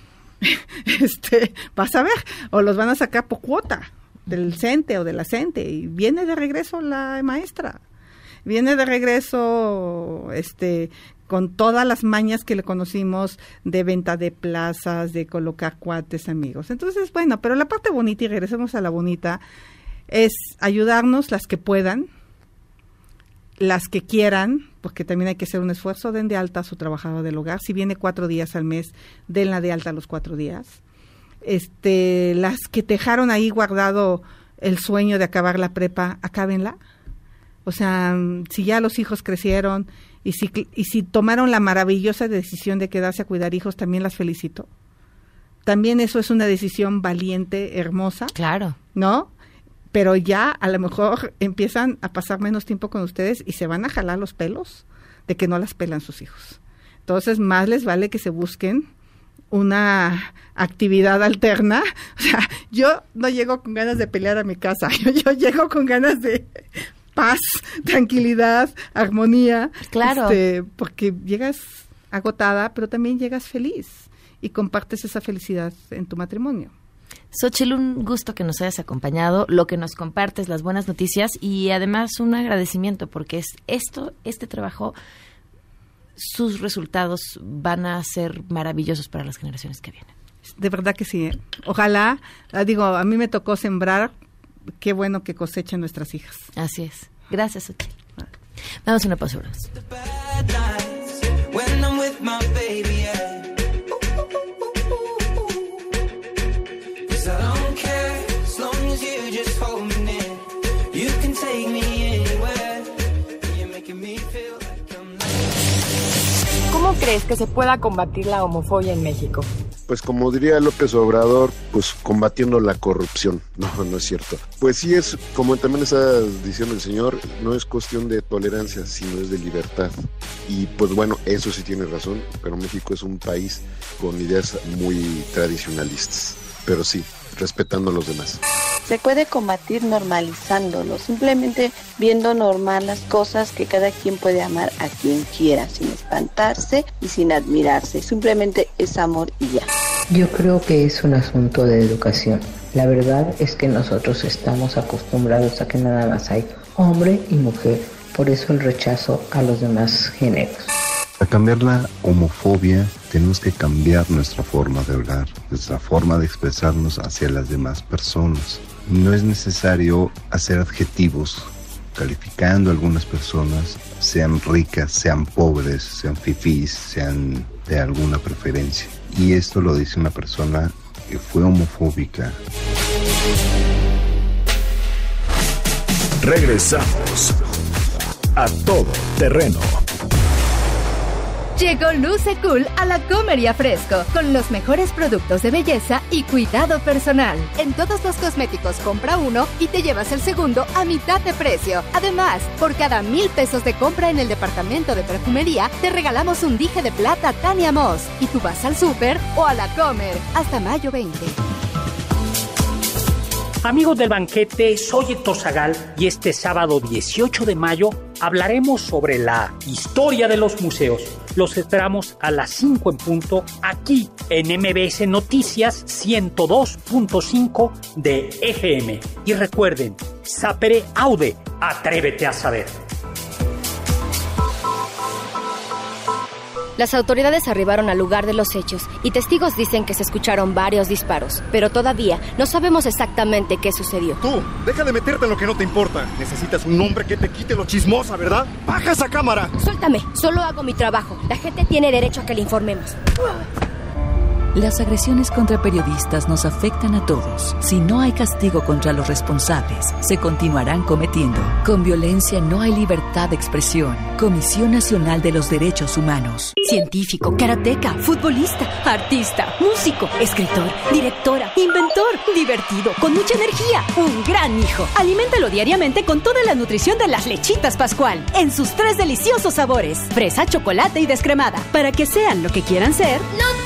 Vas a ver, o los van a sacar por cuota del CENTE o de la CENTE, y viene de regreso la maestra. Viene de regreso con todas las mañas que le conocimos de venta de plazas, de colocar cuates, amigos. Entonces, bueno, pero la parte bonita, y regresemos a la bonita, es ayudarnos las que puedan, las que quieran, porque también hay que hacer un esfuerzo. Den de alta a su trabajador del hogar. Si viene 4 días al mes, denla de alta los 4 días. Las que dejaron ahí guardado el sueño de acabar la prepa, acábenla. O sea, si ya los hijos crecieron y si tomaron la maravillosa decisión de quedarse a cuidar hijos, también las felicito. También eso es una decisión valiente, hermosa. Claro. ¿No? Pero ya a lo mejor empiezan a pasar menos tiempo con ustedes y se van a jalar los pelos de que no las pelan sus hijos. Entonces, más les vale que se busquen una actividad alterna. O sea, yo no llego con ganas de pelear a mi casa, yo llego con ganas de paz, tranquilidad, armonía. Claro. Porque llegas agotada, pero también llegas feliz y compartes esa felicidad en tu matrimonio. Xóchitl, un gusto que nos hayas acompañado, lo que nos compartes, las buenas noticias y además un agradecimiento, porque este trabajo, sus resultados van a ser maravillosos para las generaciones que vienen. De verdad que sí. Ojalá, a mí me tocó sembrar, qué bueno que cosechan nuestras hijas. Así es. Gracias, Xóchitl. Vamos a una pausa. ¿Cómo crees que se pueda combatir la homofobia en México? Pues como diría López Obrador, pues combatiendo la corrupción. No es cierto. Pues sí, es como también está diciendo el señor, no es cuestión de tolerancia, sino es de libertad. Y pues bueno, eso sí tiene razón, pero México es un país con ideas muy tradicionalistas. Pero sí, respetando a los demás. Se puede combatir normalizándolo, simplemente viendo normal las cosas, que cada quien puede amar a quien quiera, sin espantarse y sin admirarse. Simplemente es amor y ya. Yo creo que es un asunto de educación. La verdad es que nosotros estamos acostumbrados a que nada más hay hombre y mujer. Por eso el rechazo a los demás géneros. Para cambiar la homofobia tenemos que cambiar nuestra forma de hablar, nuestra forma de expresarnos hacia las demás personas. No es necesario hacer adjetivos calificando a algunas personas, sean ricas, sean pobres, sean fifís, sean de alguna preferencia. Y esto lo dice una persona que fue homofóbica. Regresamos a Todo Terreno. Llegó Luce Cool a la Comería Fresco, con los mejores productos de belleza y cuidado personal. En todos los cosméticos compra uno y te llevas el segundo a mitad de precio. Además, por cada 1,000 pesos de compra en el departamento de perfumería, te regalamos un dije de plata Tania Moss. Y tú vas al súper o a la Comer hasta mayo 20. Amigos del banquete, soy Héctor Zagal y este sábado 18 de mayo hablaremos sobre la historia de los museos. Los esperamos a las 5 en punto aquí en MBS Noticias 102.5 de FM. Y recuerden, sapere aude, atrévete a saber. Las autoridades arribaron al lugar de los hechos y testigos dicen que se escucharon varios disparos, pero todavía no sabemos exactamente qué sucedió. Tú, deja de meterte en lo que no te importa. Necesitas un hombre que te quite lo chismosa, ¿verdad? ¡Baja esa cámara! Suéltame, solo hago mi trabajo. La gente tiene derecho a que le informemos. Las agresiones contra periodistas nos afectan a todos. Si no hay castigo contra los responsables, se continuarán cometiendo. Con violencia no hay libertad de expresión. Comisión Nacional de los Derechos Humanos. Científico, karateca, futbolista, artista, músico, escritor, directora, inventor, divertido, con mucha energía, un gran hijo. Aliméntalo diariamente con toda la nutrición de las lechitas Pascual, en sus 3 deliciosos sabores: fresa, chocolate y descremada, para que sean lo que quieran ser.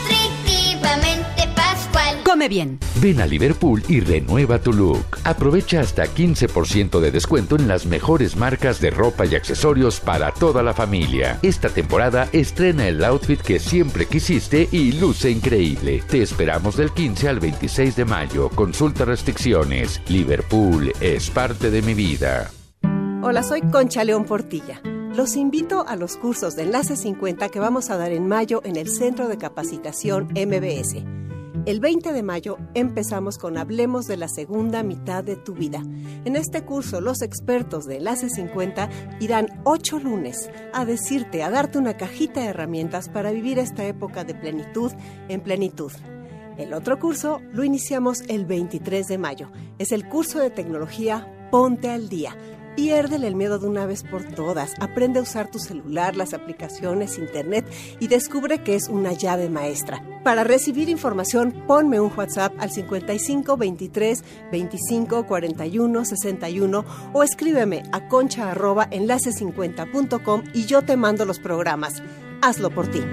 Pascual. Come bien. Ven a Liverpool y renueva tu look. Aprovecha hasta 15% de descuento en las mejores marcas de ropa y accesorios para toda la familia. Esta temporada estrena el outfit que siempre quisiste y luce increíble. Te esperamos del 15 al 26 de mayo. Consulta restricciones. Liverpool es parte de mi vida. Hola, soy Concha León Portilla. Los invito a los cursos de Enlace 50 que vamos a dar en mayo en el Centro de Capacitación MBS. El 20 de mayo empezamos con Hablemos de la segunda mitad de tu vida. En este curso, los expertos de Enlace 50 irán 8 lunes a decirte, a darte una cajita de herramientas para vivir esta época de plenitud en plenitud. El otro curso lo iniciamos el 23 de mayo. Es el curso de tecnología Ponte al Día. Piérdele el miedo de una vez por todas. Aprende a usar tu celular, las aplicaciones, internet y descubre que es una llave maestra. Para recibir información, ponme un WhatsApp al 55 23 25 41 61 o escríbeme a concha@enlace50.com y yo te mando los programas. Hazlo por ti.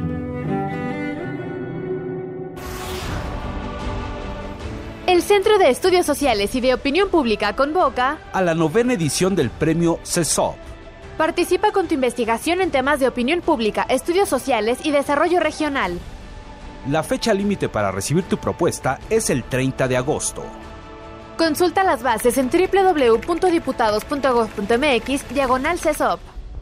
El Centro de Estudios Sociales y de Opinión Pública convoca a la 9ª edición del premio CESOP. Participa con tu investigación en temas de opinión pública, estudios sociales y desarrollo regional. La fecha límite para recibir tu propuesta es el 30 de agosto. Consulta las bases en www.diputados.gov.mx/CESOP.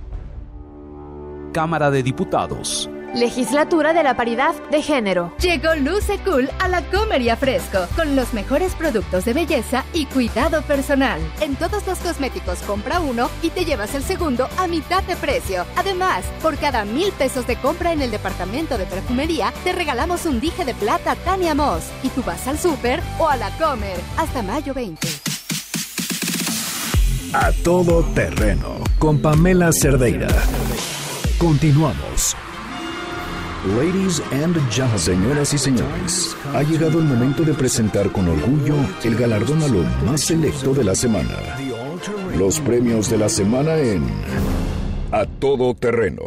Cámara de Diputados. Legislatura de la Paridad de Género. Llegó Luce Cool a la Comería Fresco, con los mejores productos de belleza y cuidado personal. En todos los cosméticos compra uno y te llevas el segundo a mitad de precio. Además, por cada 1,000 pesos de compra en el departamento de perfumería, te regalamos un dije de plata Tania Moss. Y tú vas al súper o a la Comer hasta mayo 20. A Todo Terreno, con Pamela Cerdeira. Continuamos. Ladies and gentlemen, señoras y señores, ha llegado el momento de presentar con orgullo el galardón a lo más selecto de la semana. Los premios de la semana en A Todo Terreno.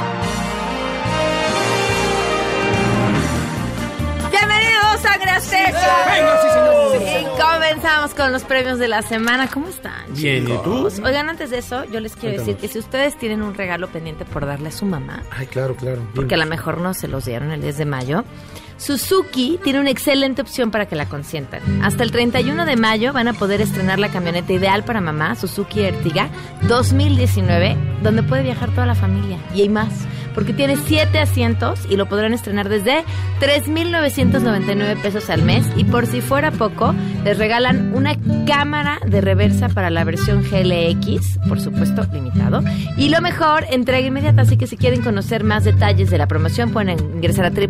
Bienvenidos a Gracias. Y comenzamos con los premios de la semana. ¿Cómo están, bien, chicos? ¿y tú? Oigan, antes de eso, yo les quiero decir que si ustedes tienen un regalo pendiente por darle a su mamá, ay, claro, porque a lo mejor no se los dieron el 10 de mayo, Suzuki tiene una excelente opción para que la consientan. Hasta el 31 de mayo van a poder estrenar la camioneta ideal para mamá, Suzuki Ertiga 2019, donde puede viajar toda la familia. Y hay más, porque tiene 7 asientos y lo podrán estrenar desde 3,999 pesos al mes. Y por si fuera poco, les regalan una cámara de reversa para la versión GLX, por supuesto limitado. Y lo mejor, entrega inmediata. Así que si quieren conocer más detalles de la promoción, pueden ingresar a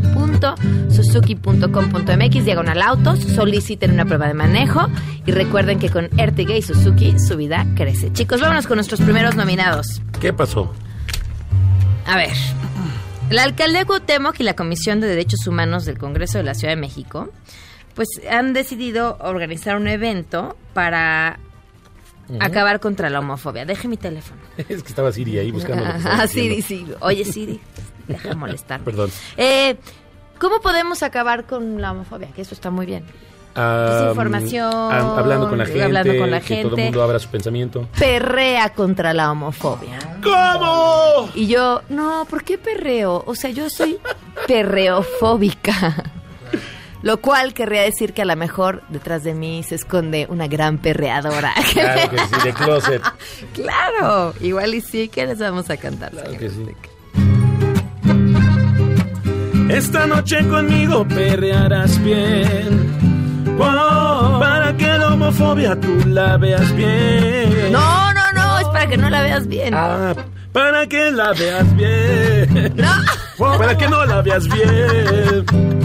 www.suzuki.com.mx/autos, soliciten una prueba de manejo y recuerden que con Ertiga y Suzuki su vida crece. Chicos, vámonos con nuestros primeros nominados. ¿Qué pasó? A ver, la alcaldía Cuauhtémoc y la Comisión de Derechos Humanos del Congreso de la Ciudad de México pues han decidido organizar un evento para acabar contra la homofobia. Deje mi teléfono. Es que estaba Siri ahí buscando. Siri, sí. Oye, Siri, deja molestar. Perdón. ¿Cómo podemos acabar con la homofobia? Que eso está muy bien. Desinformación. Hablando con la gente. Que todo el mundo abra su pensamiento. Perrea contra la homofobia. ¿Cómo? Y yo, no, ¿por qué perreo? O sea, yo soy perreofóbica. Lo cual querría decir que a lo mejor detrás de mí se esconde una gran perreadora. Claro que sí, de closet. Claro, igual y sí, que les vamos a cantar. Claro que sí. Esta noche conmigo perrearás bien. Wow, para que la homofobia tú la veas bien. No, es para que no la veas bien. Para que la veas bien. No. Wow, para que no la veas bien.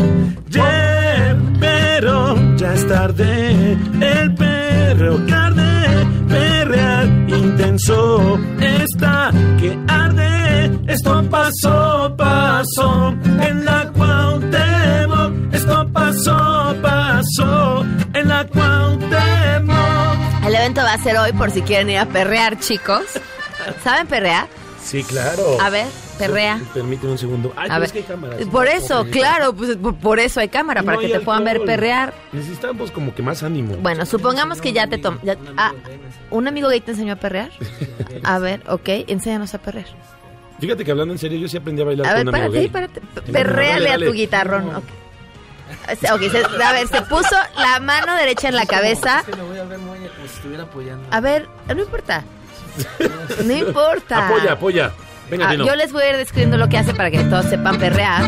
Pero ya es tarde. El perro que arde, perrear intenso está que arde. Esto pasó en la Cuauhtémoc. Esto pasó en la Cuauhtémoc. El evento va a ser hoy por si quieren ir a perrear, chicos. ¿Saben perrear? Sí, claro. A ver, perrea. Permíteme un segundo. Ay, a ver, es que hay cámaras. Por eso, claro, pues por eso hay cámara, para que te puedan ver perrear. Necesitamos como que más ánimo. Bueno, supongamos que ya te ¿un amigo gay te enseñó a perrear? A ver, ok, enséñanos a perrear. Fíjate que hablando en serio, yo sí aprendí a bailar con un amigo gay. Párate. Perréale a tu guitarrón. Okay, a ver, se puso la mano derecha en la cabeza. Es que lo voy a ver muy como si estuviera apoyando. A ver, no importa. No importa. Apoya. Venga, yo les voy a ir describiendo lo que hace para que todos sepan perrear.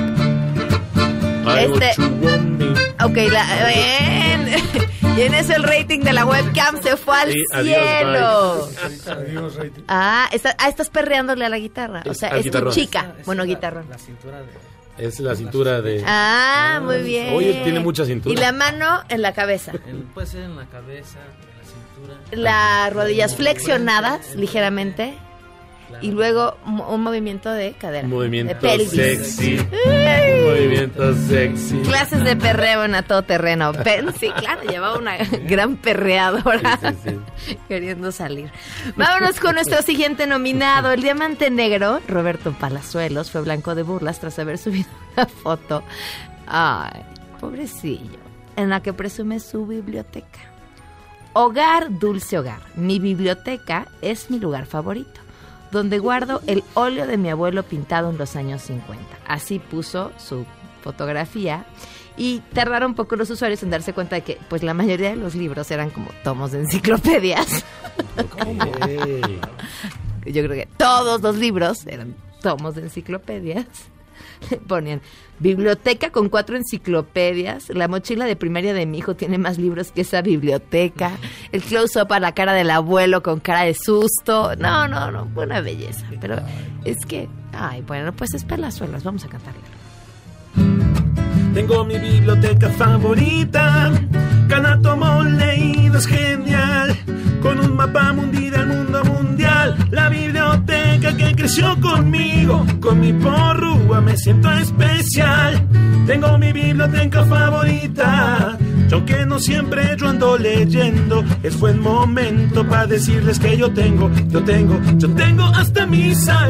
Y en eso el rating de la webcam se fue al cielo. Adiós, estás perreándole a la guitarra. O sea, es tu chica. Bueno, guitarrón. Es la cintura de... muy bien. Oye, tiene mucha cintura. Y la mano en la cabeza. Puede ser en la cabeza, en la cintura. Las rodillas flexionadas ligeramente. Y luego un movimiento de cadera. Movimiento de pelvis. Sexy. Movimiento sexy. Clases de perreo en A Todo Terreno. Sí, claro, llevaba una gran perreadora. Sí. Queriendo salir. Vámonos con nuestro siguiente nominado. El Diamante Negro, Roberto Palazuelos, fue blanco de burlas tras haber subido una foto. Ay, pobrecillo. En la que presume su biblioteca. Hogar, dulce hogar. Mi biblioteca es mi lugar favorito, donde guardo el óleo de mi abuelo pintado en los años 50. Así puso su fotografía y tardaron un poco los usuarios en darse cuenta de que pues la mayoría de los libros eran como tomos de enciclopedias. Yo creo que todos los libros eran tomos de enciclopedias. Le ponían biblioteca con 4 enciclopedias. La mochila de primaria de mi hijo tiene más libros que esa biblioteca. El close-up a la cara del abuelo con cara de susto. No, fue una belleza. Pero es que, bueno, pues es Palazuelos. Vamos a cantarle. Tengo mi biblioteca favorita. Cada tomo leído es genial. Con un mapa mundial, mundo mundial. La biblioteca que creció conmigo, con mi porrúa me siento especial. Tengo mi biblioteca favorita, y aunque no siempre yo ando leyendo, es buen momento para decirles que yo tengo hasta mi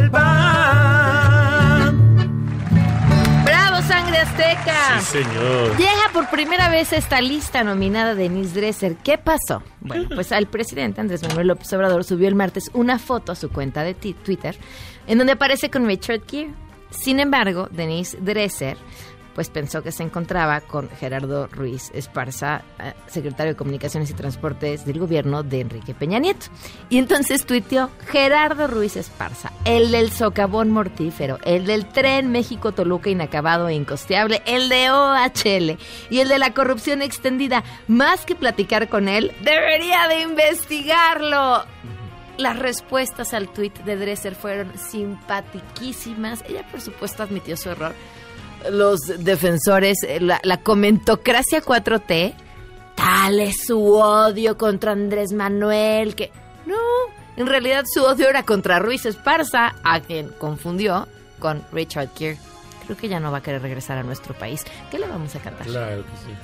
salva. ¡Bravo, Sangre Azteca! Sí, señor. Llega por primera vez a esta lista nominada Denise Dresser. ¿Qué pasó? Bueno, pues el presidente Andrés Manuel López Obrador subió el martes una foto a su cuenta de Twitter en donde aparece con Richard Gere. Sin embargo, Denise Dresser pues pensó que se encontraba con Gerardo Ruiz Esparza, secretario de Comunicaciones y Transportes del gobierno de Enrique Peña Nieto. Y entonces tuiteó: Gerardo Ruiz Esparza, el del socavón mortífero, el del tren México-Toluca inacabado e incosteable, el de OHL y el de la corrupción extendida. Más que platicar con él, debería de investigarlo. Las respuestas al tuit de Dresser fueron simpatiquísimas. Ella, por supuesto, admitió su error. Los defensores, la comentocracia 4T, tal es su odio contra Andrés Manuel, que no, en realidad su odio era contra Ruiz Esparza, a quien confundió con Richard Gere. Creo que ya no va a querer regresar a nuestro país. ¿Qué le vamos a cantar? Claro que sí.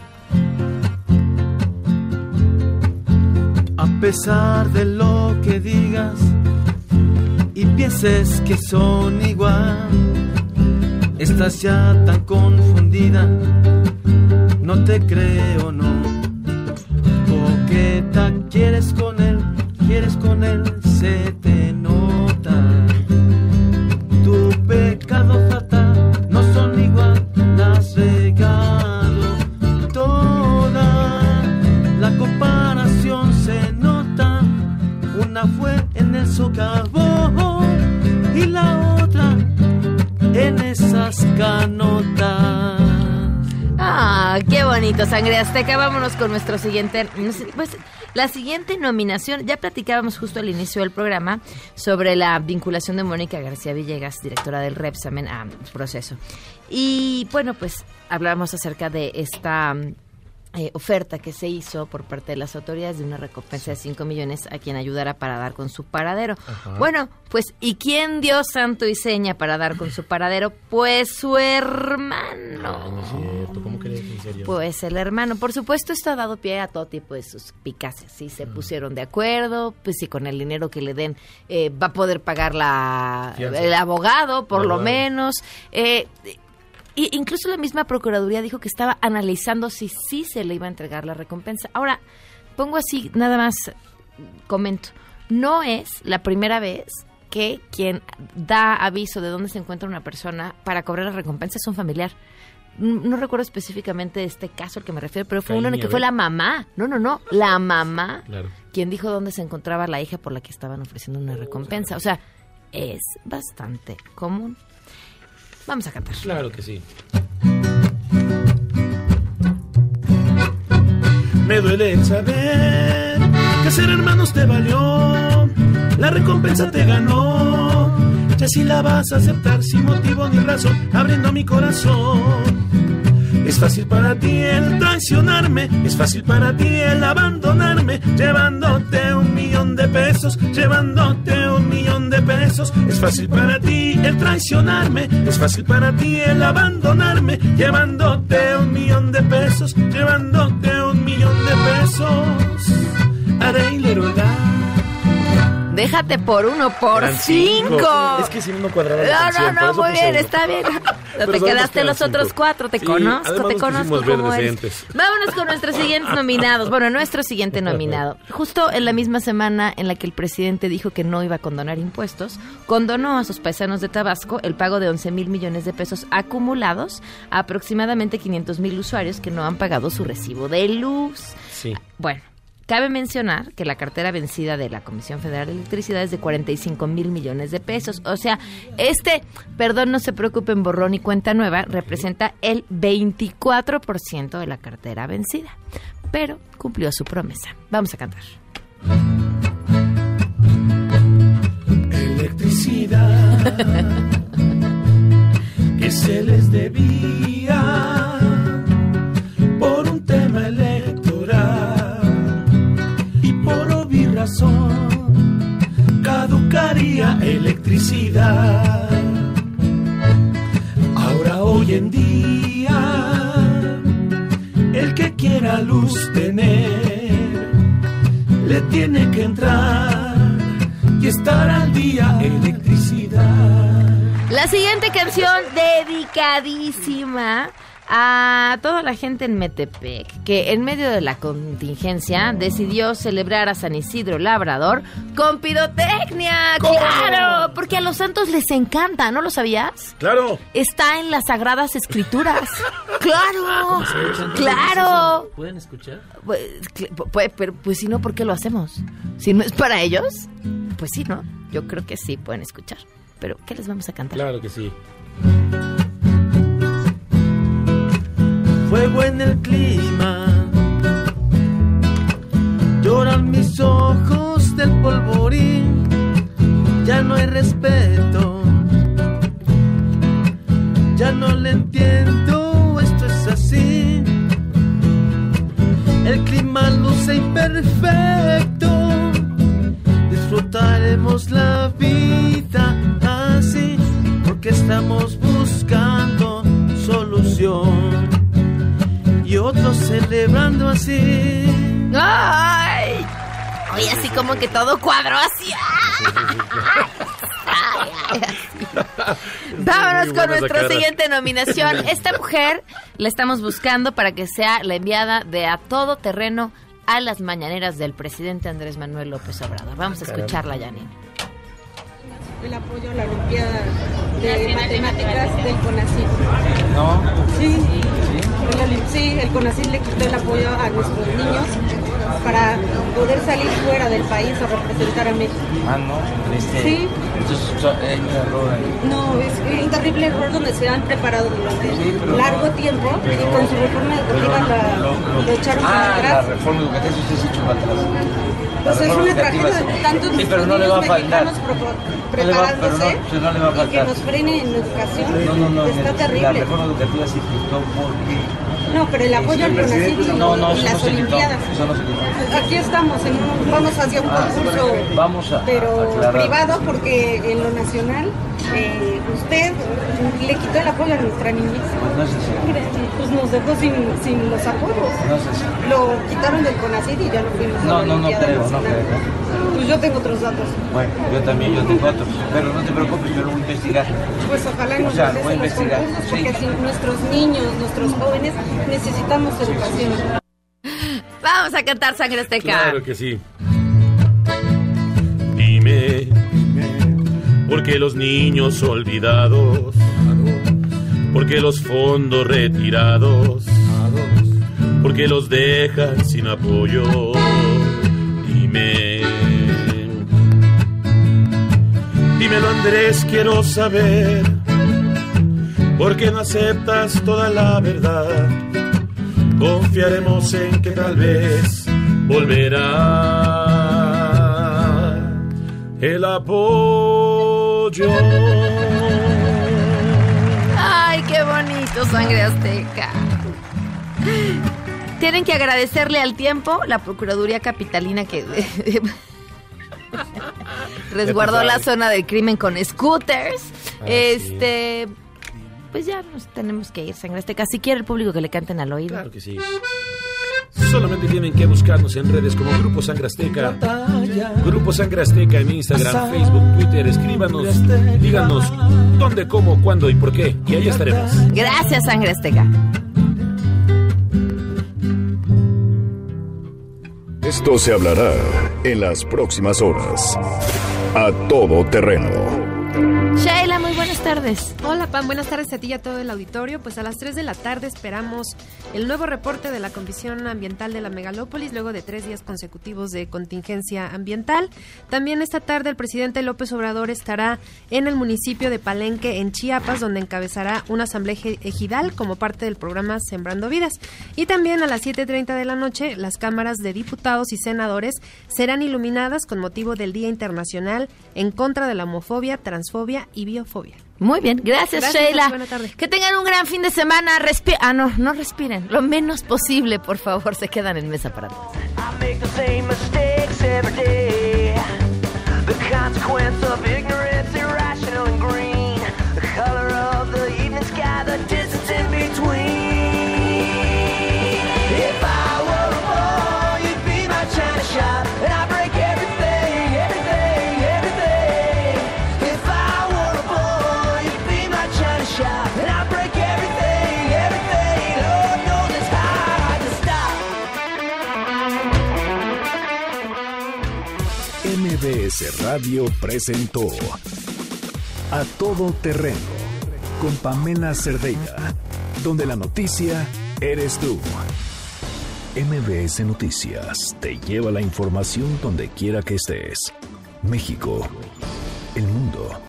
A pesar de lo que digas y pienses que son igual, estás ya tan confundida, no te creo, no. Coqueta, quieres con él, se te nota. Tu pecado fatal no son igual, las regalo toda. La comparación se nota, una fue en el socavón y la otra en esas canotas. Ah, qué bonito, Sangre Azteca. Vámonos con nuestro siguiente, pues la siguiente nominación. Ya platicábamos justo al inicio del programa sobre la vinculación de Mónica García Villegas, directora del Repsamen, a proceso. Y bueno, pues hablábamos acerca de esta oferta que se hizo por parte de las autoridades de una recompensa de 5 millones a quien ayudara para dar con su paradero. Ajá. Bueno, pues, ¿y quién dio santo y seña para dar con su paradero? Pues su hermano. No es cierto, ¿cómo crees? ¿En serio? Pues el hermano. Por supuesto, esto ha dado pie a todo tipo de suspicacias. Si se pusieron de acuerdo, pues si con el dinero que le den va a poder pagar el abogado, por lo menos. Y incluso la misma Procuraduría dijo que estaba analizando si sí se le iba a entregar la recompensa. Ahora, pongo así, nada más comento. No es la primera vez que quien da aviso de dónde se encuentra una persona para cobrar la recompensa es un familiar. No recuerdo específicamente este caso al que me refiero, pero fue uno en el que fue la mamá. No, la mamá, claro, quien dijo dónde se encontraba la hija por la que estaban ofreciendo una recompensa. O sea, es bastante común. Vamos a cantar. Claro que sí. Me duele el saber que ser hermanos te valió, la recompensa te ganó. Ya si la vas a aceptar sin motivo ni razón, abriendo mi corazón. Es fácil para ti el traicionarme, es fácil para ti el abandonarme, llevándote $1 millón, llevándote $1 millón. Es fácil para ti el traicionarme, es fácil para ti el abandonarme, llevándote $1 millón, llevándote $1 millón. Haré Déjate por 1 por 5. Es que si no cuadraba la canción. No, muy bien, está bien. Te quedaste los otros 4, te conozco cómo eres. Vámonos con nuestros siguientes nominados. Bueno, nuestro siguiente nominado. Justo en la misma semana en la que el presidente dijo que no iba a condonar impuestos, condonó a sus paisanos de Tabasco el pago de 11,000 millones de pesos acumulados a aproximadamente 500,000 usuarios que no han pagado su recibo de luz. Sí. Bueno, cabe mencionar que la cartera vencida de la Comisión Federal de Electricidad es de 45,000 millones de pesos. O sea, no se preocupen, borrón y cuenta nueva, representa el 24% de la cartera vencida. Pero cumplió su promesa. Vamos a cantar. Electricidad que se les debía por un tema electoral. Por obvia razón, caducaría electricidad electricidad. Ahora hoy en día, el que quiera luz tener, le tiene que entrar y estar al día. Electricidad. La siguiente canción dedicadísima a toda la gente en Metepec, que en medio de la contingencia decidió celebrar a San Isidro Labrador con pirotecnia. ¿Cómo? ¡Claro! Porque a los santos les encanta, ¿no lo sabías? claro. Está en las Sagradas Escrituras. ¡Claro! ¡Claro! ¿Pueden escuchar? Pero pues si no, ¿por qué lo hacemos? Si no es para ellos, pues sí, ¿no? Yo creo que sí pueden escuchar. Pero, ¿qué les vamos a cantar? Claro que sí. Fuego en el clima, lloran mis ojos del polvorín, ya no hay respeto, ya no le entiendo, esto es así. El clima luce imperfecto, disfrutaremos la vida así, porque estamos buscando solución. Y otros celebrando así. ¡Ay! Oye, así como que todo cuadro así. Vámonos con nuestra siguiente nominación. Esta mujer la estamos buscando para que sea la enviada de A Todo Terreno a las mañaneras del presidente Andrés Manuel López Obrador. Vamos a escucharla, Janine. El apoyo a la Olimpiada de Matemáticas del CONACYT. ¿No? Sí. Sí, el CONACYT le quitó el apoyo a nuestros niños para poder salir fuera del país a representar a México. Ah, no, sí. Entonces es un error ahí. No, es un terrible error donde se han preparado durante largo tiempo y con su reforma educativa lo echaron para atrás. La reforma educativa, usted se echó para atrás. Pues es una tragedia de tantos pero no le va a faltar. Preparándose no le va a faltar. Y que nos frene en educación. No, está terrible. La reforma educativa se quitó porque... No, pero el apoyo al CONACYT y las Olimpiadas. Eso no se quitó. Aquí estamos, vamos hacia un concurso pero privado, porque en lo nacional usted le quitó el apoyo a nuestra niñez. Pues no es así. Pues nos dejó sin los apoyos. No es así. Lo quitaron del CONACYT y ya no fuimos. No creo. Pues yo tengo otros datos. Bueno, yo también tengo otros, pero no te preocupes, yo lo voy a investigar. Pues ojalá nos voy a investigar. Porque si nuestros niños, nuestros jóvenes necesitamos educación. Vamos a cantar Sangre Azteca. Claro que sí. Dime, ¿por qué los niños olvidados? ¿Por qué los fondos retirados? ¿Por qué los dejan sin apoyo? Dímelo, Andrés, quiero saber por qué no aceptas toda la verdad. Confiaremos en que tal vez volverá el apoyo. Ay, qué bonito, Sangre Azteca. Tienen que agradecerle al tiempo la Procuraduría Capitalina que resguardó la zona del crimen con scooters. Pues ya nos tenemos que ir, Sangre Azteca. Si quiere el público que le canten al oído. Claro que sí. Solamente tienen que buscarnos en redes como Grupo Sangre Azteca. Grupo Sangre Azteca en Instagram, Facebook, Twitter. Escríbanos, díganos dónde, cómo, cuándo y por qué. Y ahí estaremos. Gracias, Sangre Azteca. Esto se hablará en las próximas horas. A Todo Terreno. Sheila, muy buenas tardes. Hola, Pam, buenas tardes a ti y a todo el auditorio. Pues a las 3 de la tarde esperamos el nuevo reporte de la Comisión Ambiental de la Megalópolis, luego de 3 días consecutivos de contingencia ambiental. También esta tarde el presidente López Obrador estará en el municipio de Palenque, en Chiapas, donde encabezará una asamblea ejidal como parte del programa Sembrando Vidas. Y también a las 7:30 de la noche, las cámaras de diputados y senadores serán iluminadas con motivo del Día Internacional en contra de la homofobia, transfobia y biofobia. Muy bien, gracias Sheila. Buena tarde. Que tengan un gran fin de semana. No respiren. Lo menos posible, por favor. Se quedan en Mesa para Todos. I make the same mistakes every day. The consequence of ignorance. MBS Radio presentó A Todo Terreno con Pamela Cerdeira, donde la noticia eres tú. MBS Noticias te lleva la información donde quiera que estés. México, el mundo